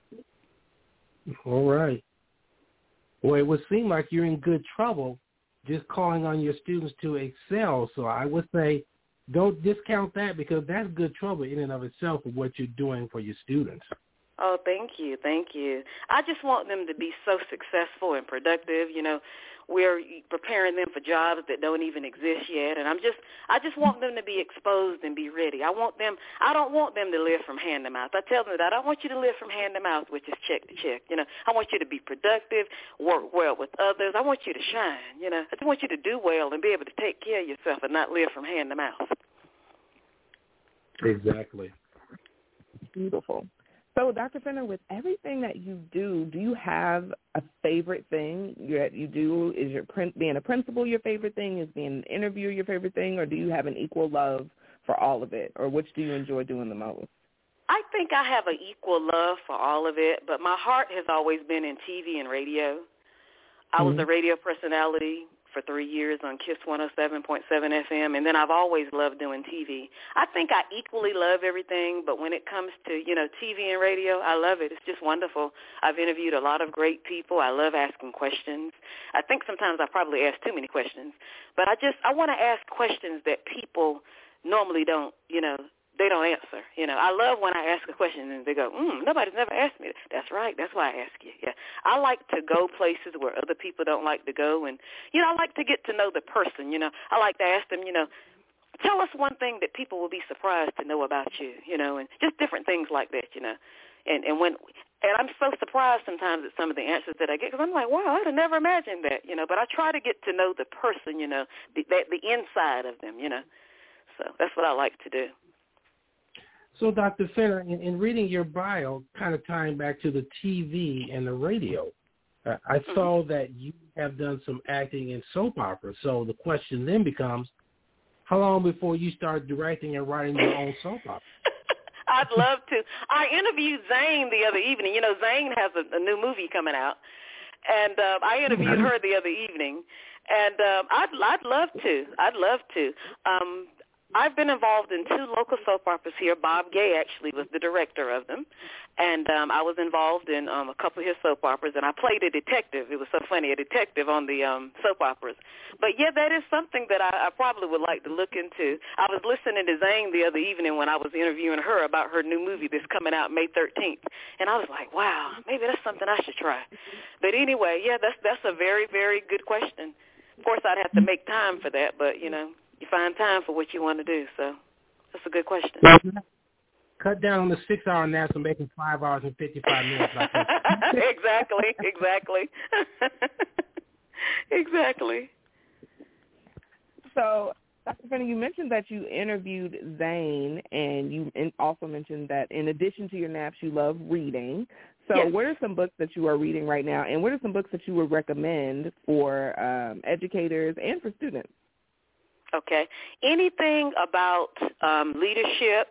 Speaker 5: All right. Well, it would seem like you're in good trouble just calling on your students to excel. So I would say don't discount that because that's good trouble in and of itself of what you're doing for your students.
Speaker 6: Oh, thank you. Thank you. I just want them to be so successful and productive. You know, we're preparing them for jobs that don't even exist yet. And I'm just, I just want them to be exposed and be ready. I want them, I don't want them to live from hand to mouth. I tell them that I don't want you to live from hand to mouth, which is check to check. You know, I want you to be productive, work well with others. I want you to shine. You know, I just want you to do well and be able to take care of yourself and not live from hand to mouth.
Speaker 5: Exactly.
Speaker 4: Beautiful. So, Doctor Fenner, with everything that you do, do you have a favorite thing that you do? Is your being a principal your favorite thing? Is being an interviewer your favorite thing? Or do you have an equal love for all of it, or which do you enjoy doing the most?
Speaker 6: I think I have an equal love for all of it, but my heart has always been in T V and radio. I was a radio personality for three years on KISS one oh seven point seven F M, and then I've always loved doing T V. I think I equally love everything, but when it comes to, you know, T V and radio, I love it. It's just wonderful. I've interviewed a lot of great people. I love asking questions. I think sometimes I probably ask too many questions, but I just, I want to ask questions that people normally don't, you know, they don't answer. You know, I love when I ask a question and they go, mm, nobody's never asked me that. That's right. That's why I ask you. Yeah. I like to go places where other people don't like to go. And, you know, I like to get to know the person. You know, I like to ask them, you know, tell us one thing that people will be surprised to know about you, you know, and just different things like that, you know. And, and when, and I'm so surprised sometimes at some of the answers that I get because I'm like, wow, I'd have never imagined that, you know. But I try to get to know the person, you know, the, that, the inside of them, you know. So that's what I like to do.
Speaker 5: So, Doctor Fenner, in, in reading your bio, kind of tying back to the T V and the radio, uh, I mm-hmm. saw that you have done some acting in soap operas. So the question then becomes, how long before you start directing and writing your own soap opera?
Speaker 6: I'd love to. I interviewed Zane the other evening. You know, Zane has a, a new movie coming out, and uh, I interviewed her the other evening. And um, I'd, I'd love to. I'd love to. Um, I've been involved in two local soap operas here. Bob Gay actually was the director of them, and um, I was involved in um, a couple of his soap operas, and I played a detective. It was so funny, a detective on the um, soap operas. But, yeah, that is something that I, I probably would like to look into. I was listening to Zane the other evening when I was interviewing her about her new movie that's coming out May thirteenth, and I was like, wow, maybe that's something I should try. But anyway, yeah, that's that's a very, very good question. Of course, I'd have to make time for that, but, you know, you find time for what you want to do, so that's a good question.
Speaker 5: Cut down on the six-hour naps and make it five hours and fifty-five minutes.
Speaker 6: exactly, exactly, exactly.
Speaker 4: So, Doctor Fenner, you mentioned that you interviewed Zane, and you also mentioned that in addition to your naps, you love reading. So yes. What are some books that you are reading right now, and what are some books that you would recommend for um, educators and for students?
Speaker 6: Okay. Anything about um, leadership,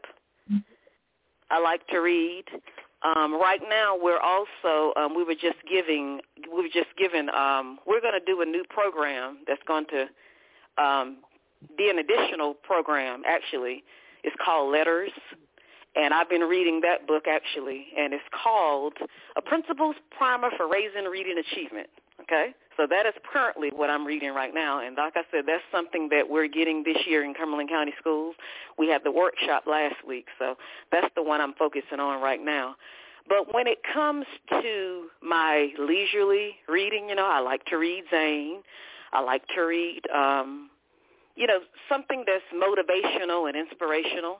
Speaker 6: I like to read. Um, right now, we're also um, we were just giving we were just given um, we're going to do a new program that's going to um, be an additional program. Actually, it's called Letters, and I've been reading that book actually, and it's called A Principles Primer for Raising Reading Achievement. Okay. So that is currently what I'm reading right now. And like I said, that's something that we're getting this year in Cumberland County Schools. We had the workshop last week, so that's the one I'm focusing on right now. But when it comes to my leisurely reading, you know, I like to read Zane. I like to read, um, you know, something that's motivational and inspirational.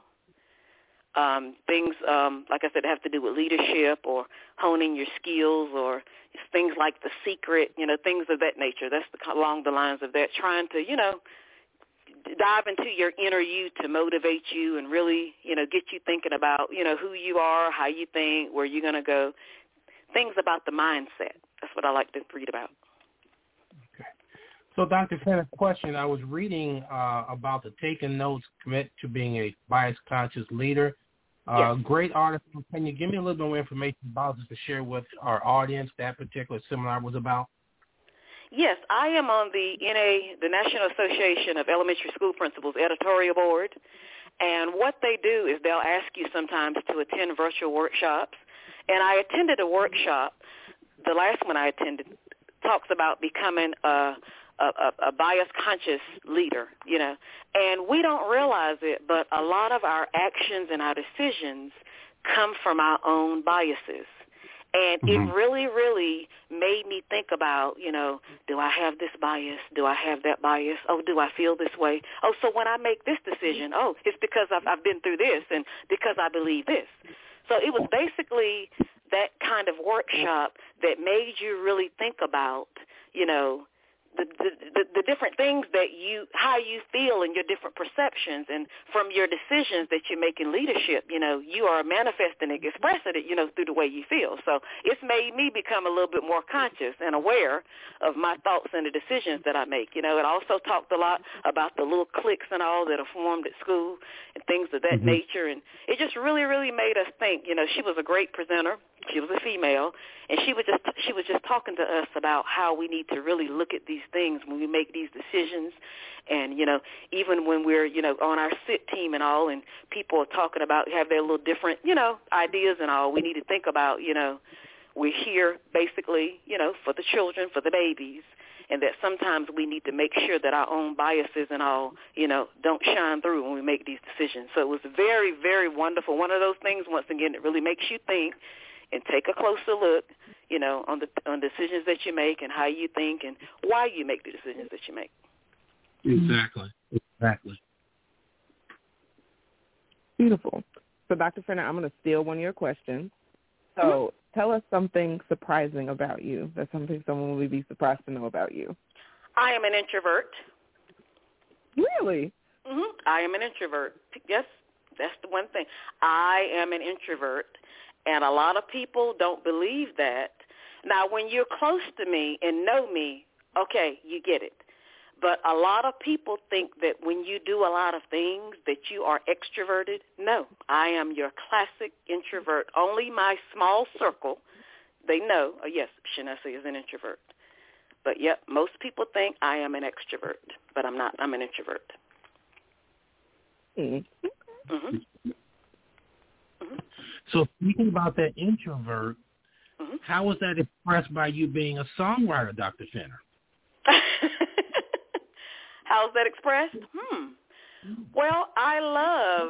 Speaker 6: Um, things, um, like I said, have to do with leadership or honing your skills or things like The Secret, you know, things of that nature. That's the, along the lines of that, trying to, you know, dive into your inner you to motivate you and really, you know, get you thinking about, you know, who you are, how you think, where you're going to go, things about the mindset. That's what I like to read about.
Speaker 5: Okay. So, Doctor Fenner, question. I was reading uh, about the Taking Notes, Commit to Being a Bias-Conscious Leader. Uh,
Speaker 6: yes.
Speaker 5: Great article. Can you give me a little bit more information about this to share with our audience that particular seminar was about?
Speaker 6: Yes, I am on the N A, the National Association of Elementary School Principals editorial board, and what they do is they'll ask you sometimes to attend virtual workshops, and I attended a workshop, the last one I attended, talks about becoming a A, a, a bias-conscious leader, you know, and we don't realize it, but a lot of our actions and our decisions come from our own biases. And mm-hmm. it really, really made me think about, you know, do I have this bias? Do I have that bias? Oh, do I feel this way? Oh, so when I make this decision, oh, it's because I've, I've been through this and because I believe this. So it was basically that kind of workshop that made you really think about, you know, the, the the different things that you, how you feel and your different perceptions, and from your decisions that you make in leadership, you know, you are manifesting and expressing it, you know, through the way you feel. So it's made me become a little bit more conscious and aware of my thoughts and the decisions that I make. You know, it also talked a lot about the little cliques and all that are formed at school and things of that mm-hmm. nature, and it just really, really made us think. You know, she was a great presenter. She was a female, and she was just she was just talking to us about how we need to really look at these things when we make these decisions. And, you know, even when we're, you know, on our sit team and all, and people are talking about, have their little different, you know, ideas and all, we need to think about, you know, we're here basically, you know, for the children, for the babies, and that sometimes we need to make sure that our own biases and all, you know, don't shine through when we make these decisions. So it was very, very wonderful. One of those things, once again, that really makes you think and take a closer look, you know, on the on decisions that you make and how you think and why you make the decisions that you make.
Speaker 5: Exactly. Exactly.
Speaker 4: Beautiful. So, Doctor Fenner, I'm going to steal one of your questions. So mm-hmm. tell us something surprising about you. That's something someone would be surprised to know about you.
Speaker 6: I am an introvert.
Speaker 4: Really?
Speaker 6: Mm-hmm. I am an introvert. Yes, that's the one thing. I am an introvert. And a lot of people don't believe that. Now, when you're close to me and know me, okay, you get it. But a lot of people think that when you do a lot of things that you are extroverted. No, I am your classic introvert. Only my small circle, they know, oh, yes, Shanessa is an introvert. But, yep, most people think I am an extrovert, but I'm not. I'm an introvert.
Speaker 4: Mm-hmm.
Speaker 6: Mm-hmm. Mm-hmm.
Speaker 5: So speaking about that introvert,
Speaker 6: mm-hmm.
Speaker 5: how was that expressed by you being a songwriter, Doctor Fenner?
Speaker 6: How's that expressed? Hmm. Well, I love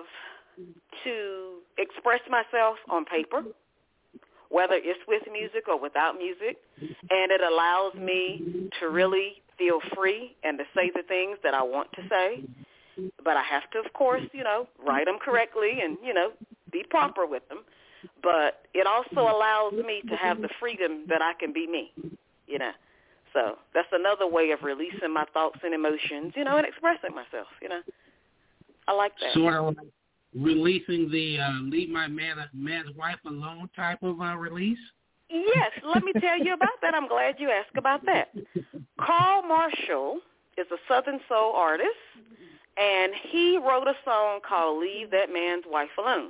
Speaker 6: to express myself on paper, whether it's with music or without music, and it allows me to really feel free and to say the things that I want to say. But I have to, of course, you know, write them correctly and, you know, be proper with them. But it also allows me to have the freedom that I can be me, you know. So that's another way of releasing my thoughts and emotions, you know, and expressing myself, you know. I like that.
Speaker 5: Sort of like releasing the uh, leave my man, man's wife alone type of uh, release?
Speaker 6: Yes, let me tell you about that. I'm glad you asked about that. Carl Marshall is a Southern soul artist, and he wrote a song called Leave That Man's Wife Alone.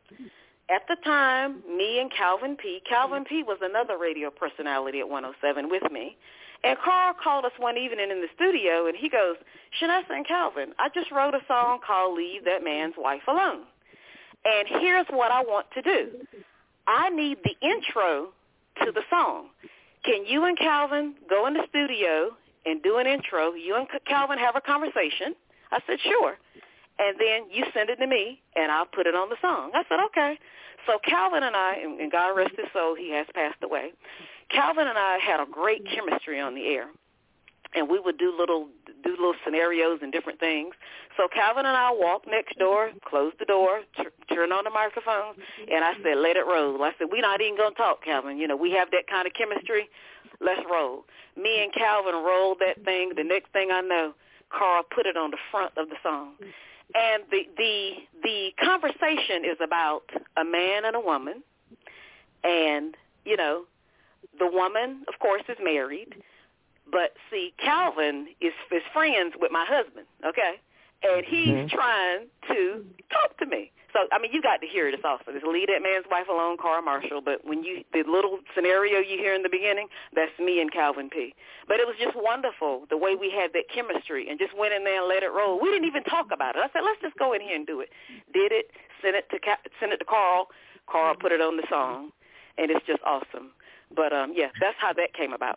Speaker 6: At the time, me and Calvin P. Calvin P. was another radio personality at one oh seven with me. And Carl called us one evening in the studio, and he goes, Shanessa and Calvin, I just wrote a song called Leave That Man's Wife Alone. And here's what I want to do. I need the intro to the song. Can you and Calvin go in the studio and do an intro? You and Calvin have a conversation. I said, sure. And then you send it to me, and I'll put it on the song. I said, okay. So Calvin and I, and God rest his soul, he has passed away. Calvin and I had a great chemistry on the air, and we would do little do little scenarios and different things. So Calvin and I walked next door, closed the door, t- turned on the microphone, and I said, let it roll. I said, we're not even going to talk, Calvin. You know, we have that kind of chemistry. Let's roll. Me and Calvin rolled that thing. The next thing I know, Carl put it on the front of the song. And the the the conversation is about a man and a woman, and, you know, the woman, of course, is married, but, see, Calvin is, is friends with my husband, okay, and he's mm-hmm. trying to talk to me. So, I mean, you got to hear it. It's awesome. It's Leave That Man's Wife Alone, Carl Marshall, but when you, the little scenario you hear in the beginning, that's me and Calvin P. But it was just wonderful the way we had that chemistry and just went in there and let it roll. We didn't even talk about it. I said, let's just go in here and do it. Did it, sent it to sent it to Carl. Carl put it on the song, and it's just awesome. But, um, yeah, that's how that came about.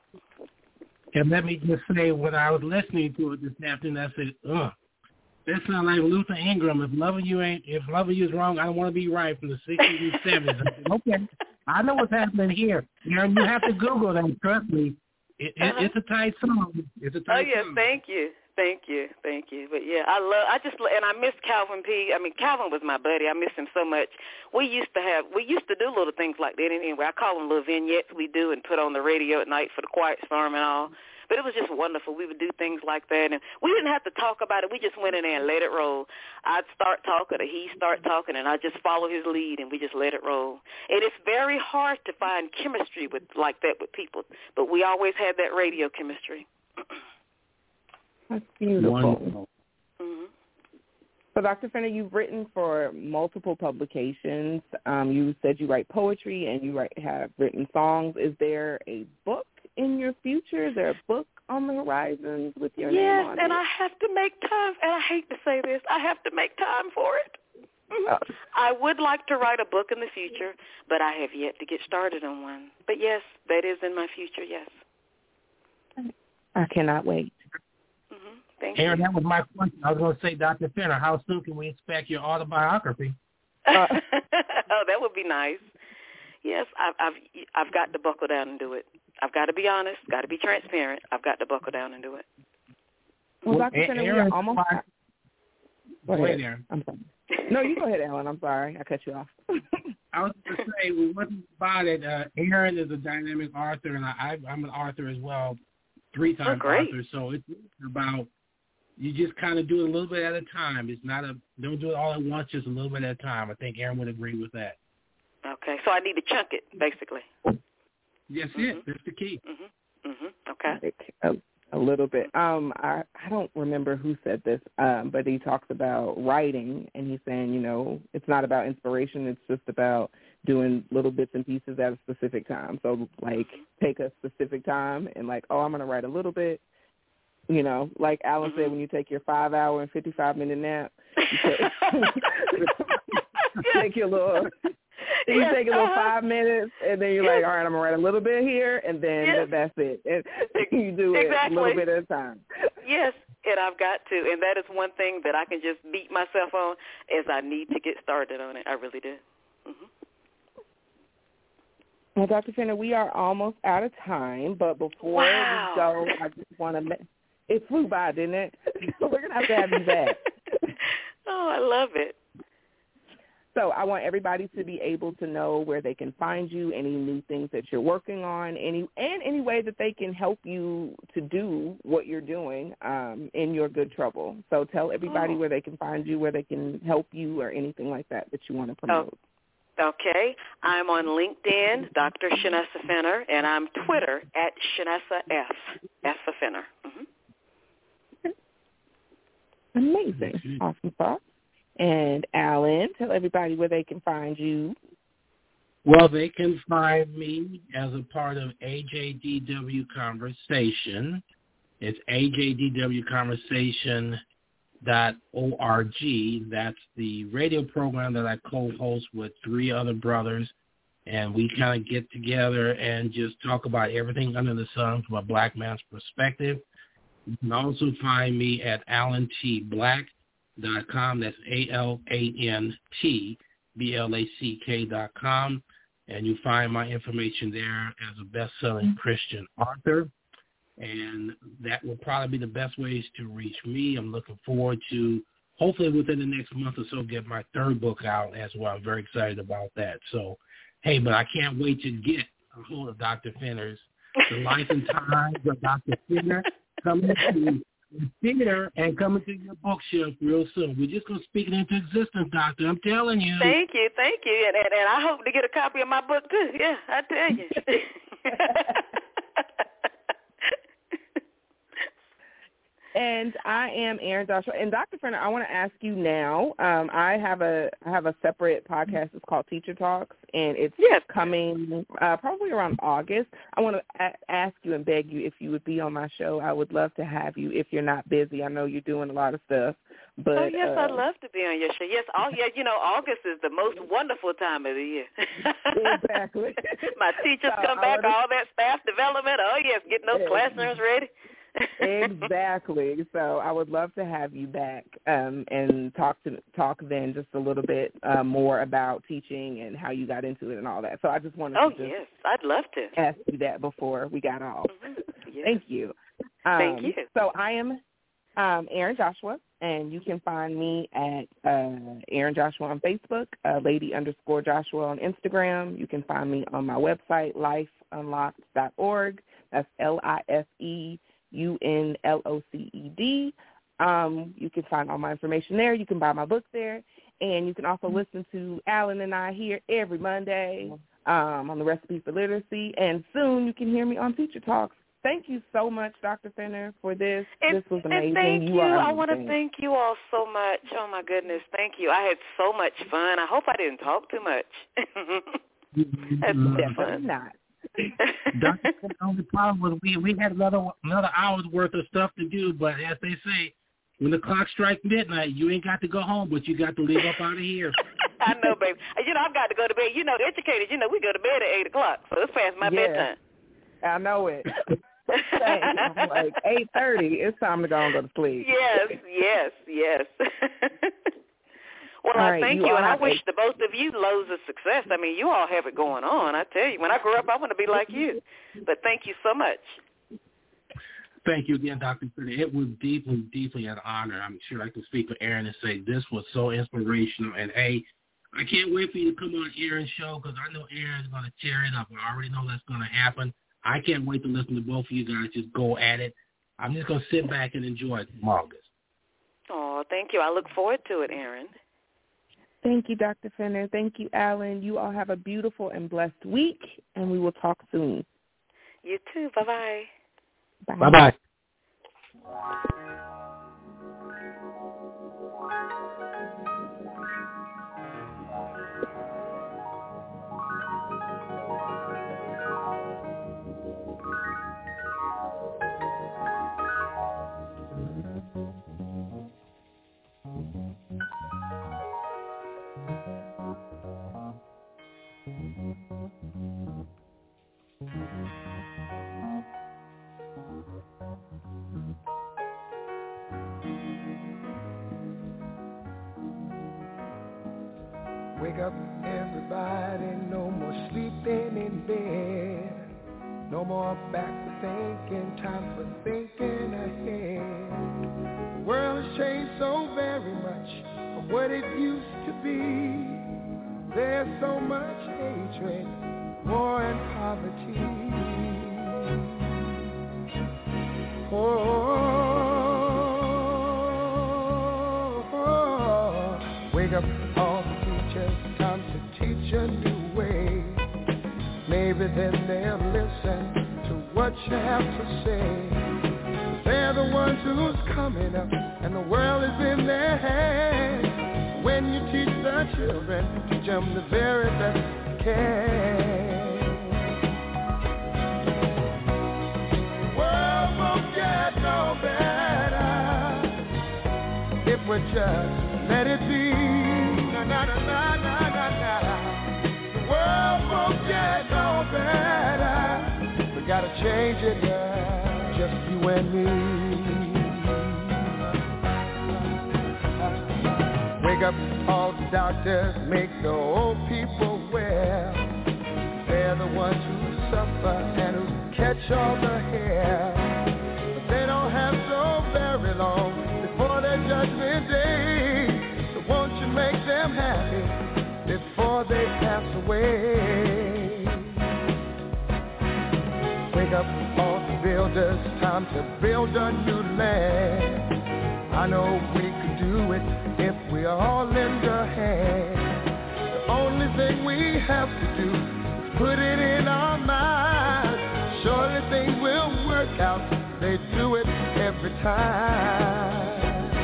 Speaker 5: And let me just say, when I was listening to it this afternoon, I said, ugh. That sounds like Luther Ingram. If loving you ain't, if loving you is wrong, I don't want to be right, from the sixties and seventies. I said, okay, I know what's happening here. You know, you have to Google that. Trust me, it, it, uh-huh. it's a tight song. It's a tight
Speaker 6: oh yeah,
Speaker 5: song.
Speaker 6: thank you, thank you, thank you. But yeah, I love. I just and I miss Calvin P. I mean, Calvin was my buddy. I miss him so much. We used to have, we used to do little things like that. Anyway, I call them little vignettes we do and put on the radio at night for the Quiet Storm and all. But it was just wonderful. We would do things like that, and we didn't have to talk about it. We just went in there and let it roll. I'd start talking, or he'd start talking, and I'd just follow his lead, and we just let it roll. And it's very hard to find chemistry with like that with people, but we always had that radio chemistry.
Speaker 4: That's beautiful.
Speaker 5: Wonderful.
Speaker 6: Mm-hmm.
Speaker 4: So, Doctor Fenner, you've written for multiple publications. Um, you said you write poetry and you write, have written songs. Is there a book in your future? Is there a book on the horizons with your
Speaker 6: yes,
Speaker 4: name on it?
Speaker 6: Yes, and I have to make time, and I hate to say this, I have to make time for it. Mm-hmm. Oh. I would like to write a book in the future, but I have yet to get started on one. But, yes, that is in my future, yes.
Speaker 4: I cannot wait.
Speaker 6: Mm-hmm. Thank
Speaker 5: Aaron,
Speaker 6: you.
Speaker 5: that was my question. I was going to say, Doctor Fenner, how soon can we expect your autobiography?
Speaker 6: Uh, oh, that would be nice. Yes, I've, I've I've got to buckle down and do it. I've got to be honest, got to be transparent. I've got to buckle down and do it.
Speaker 4: Well, Doctor Fenner, we are almost.
Speaker 5: My...
Speaker 4: Go ahead.
Speaker 5: Wait, Aaron.
Speaker 4: I'm sorry. No, you go ahead, Ellen. I'm sorry. I cut you off.
Speaker 5: I was going to say, well, what's about it? Uh, Aaron is a dynamic author, and I, I'm an author as well, three-time
Speaker 6: oh,
Speaker 5: author. So it's about you just kind of do it a little bit at a time. It's not a don't do it all at once, just a little bit at a time. I think Aaron would agree with that.
Speaker 6: Okay, so I need to chunk it, basically.
Speaker 5: That's mm-hmm. it. That's the key.
Speaker 6: Mm-hmm. Mm-hmm. Okay.
Speaker 4: A, a little bit. Um, I I don't remember who said this, um, but he talks about writing, and he's saying, you know, it's not about inspiration. It's just about doing little bits and pieces at a specific time. So, like, take a specific time and, like, oh, I'm going to write a little bit. You know, like Alan mm-hmm. said, when you take your five-hour and fifty-five-minute nap, you take, take your little... You yes, take a little uh-huh. five minutes, and then you're yes. like, all right, I'm going to write a little bit here, and then yes. that's it. And you do it
Speaker 6: exactly.
Speaker 4: a little bit at a time.
Speaker 6: Yes, and I've got to. And that is one thing that I can just beat myself on is I need to get started on it. I really do. Mm-hmm.
Speaker 4: Well, Doctor Fenner, we are almost out of time, but before
Speaker 6: wow.
Speaker 4: we go, I just want to – it flew by, didn't it? We're going to have to have you back.
Speaker 6: Oh, I love it.
Speaker 4: So I want everybody to be able to know where they can find you, any new things that you're working on, any and any way that they can help you to do what you're doing um, in your good trouble. So tell everybody oh. where they can find you, where they can help you, or anything like that that you want to promote.
Speaker 6: Oh. Okay. I'm on LinkedIn, Doctor Shanessa Fenner, and I'm Twitter at Shanessa F. F for Fenner. Mm-hmm.
Speaker 4: Amazing. Awesome thought. And Alan, tell everybody where they can find you.
Speaker 5: Well, they can find me as a part of A J D W Conversation. It's A J D W conversation dot org. That's the radio program that I co-host with three other brothers, and we kind of get together and just talk about everything under the sun from a black man's perspective. You can also find me at alan t black dot com. That's A L A N T B L A C K dot com. And you find my information there as a best-selling Christian author. And that will probably be the best ways to reach me. I'm looking forward to, hopefully within the next month or so, get my third book out as well. I'm very excited about that. So, hey, but I can't wait to get a hold of Doctor Fenner's The Life and Times of Doctor Fenner coming to theater and coming to your bookshelf real soon. We're just going to speak it into existence, Doctor. I'm telling you.
Speaker 6: Thank you, thank you. And, and, and I hope to get a copy of my book, too. Yeah, I tell you.
Speaker 4: And I am Aaron Joshua. And Doctor Fenner, I want to ask you now. Um, I have a I have a separate podcast. It's called Teacher Talks, and it's
Speaker 6: yes.
Speaker 4: coming uh, probably around August. I want to a- ask you and beg you if you would be on my show. I would love to have you if you're not busy. I know you're doing a lot of stuff. But,
Speaker 6: oh, yes,
Speaker 4: uh,
Speaker 6: I'd love to be on your show. Yes, all, yeah, you know, August is the most wonderful time of the year.
Speaker 4: Exactly.
Speaker 6: My teachers
Speaker 4: so
Speaker 6: come back,
Speaker 4: wanna...
Speaker 6: all that staff development. Oh, yes, getting those classrooms ready.
Speaker 4: Exactly. So I would love to have you back um, and talk to talk then just a little bit uh, more about teaching and how you got into it and all that. So I just wanted
Speaker 6: oh,
Speaker 4: to just
Speaker 6: yes, I'd love to
Speaker 4: ask you that before we got off.
Speaker 6: Mm-hmm. Yes.
Speaker 4: Thank you. Um,
Speaker 6: Thank you.
Speaker 4: So I am um, Aaron Joshua, and you can find me at uh, Aaron Joshua on Facebook, uh, Lady underscore Joshua on Instagram. You can find me on my website, life unlocked dot org. That's L I F E U N L O C E D. Um, you can find all my information there. You can buy my book there. And you can also listen to Alan and I here every Monday um, on the Recipe for Literacy. And soon you can hear me on Teacher Talks. Thank you so much, Doctor Fenner, for this.
Speaker 6: And,
Speaker 4: this was amazing.
Speaker 6: And thank you.
Speaker 4: you
Speaker 6: I want to thank you all so much. Oh, my goodness. Thank you. I had so much fun. I hope I didn't talk too much. That's so fun.
Speaker 4: Not.
Speaker 5: Doctor The only problem was we, we had another another hour's worth of stuff to do, but as they say, when the clock strikes midnight, you ain't got to go home, but you got to leave up out of here.
Speaker 6: I know, baby. You know, I've got to go to bed. You know, the educators, you know, we go to bed at eight o'clock, so it's past my
Speaker 4: yeah,
Speaker 6: bedtime.
Speaker 4: I know it. I'm like eight thirty, it's time to go and go to sleep.
Speaker 6: Yes, yes, yes. Well,
Speaker 4: all
Speaker 6: I
Speaker 4: right,
Speaker 6: thank
Speaker 4: you,
Speaker 6: you, and I wish
Speaker 4: a-
Speaker 6: the both of you loads of success. I mean, you all have it going on. I tell you, when I grow up, I want to be like you. But thank you so much.
Speaker 5: Thank you again, Doctor Fenner. It was deeply, deeply an honor. I'm sure I can speak for Aaron and say this was so inspirational. And, hey, I can't wait for you to come on Aaron's show because I know Aaron's going to tear it up. I already know that's going to happen. I can't wait to listen to both of you guys just go at it. I'm just going to sit back and enjoy it from August.
Speaker 6: Oh, thank you. I look forward to it, Aaron.
Speaker 4: Thank you, Doctor Fenner. Thank you, Alan. You all have a beautiful and blessed week, and we will talk soon.
Speaker 6: You too. Bye-bye.
Speaker 4: Bye.
Speaker 5: Bye-bye.
Speaker 2: Wake up, everybody, no more sleeping in bed. No more back thinking, time for thinking ahead. The world has changed so very much from what it used to be. There's so much hatred, war and poverty. Oh, oh, oh. Wake up, all the teachers, time to teach a new way. Maybe then they'll listen to what you have to say. They're the ones who's coming up, and the world is in their hands. When you teach the children, teach them the very best you can. The world won't get no better if we just let it be. Na na na na na na na. The world won't get no better. We gotta change it, yeah, just you and me. Wake up, all the doctors, make the old people well. They're the ones who suffer and who catch all the hair. But they don't have so very long before their judgment day. So won't you make them happy before they pass away? Wake up, all the builders, time to build a new land. I know we could do it if we all lend a hand. The only thing we have to do is put it in our minds. Surely things will work out. They do it every time.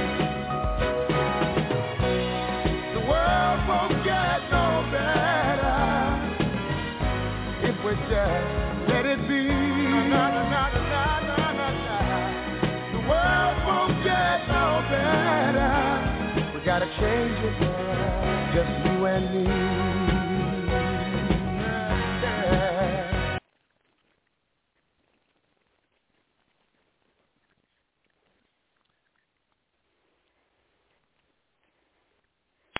Speaker 2: The world won't get no better if we just let it be. Na, na, na, na, na, na, na. The world won't get no better. We gotta change it, yeah, just you and me.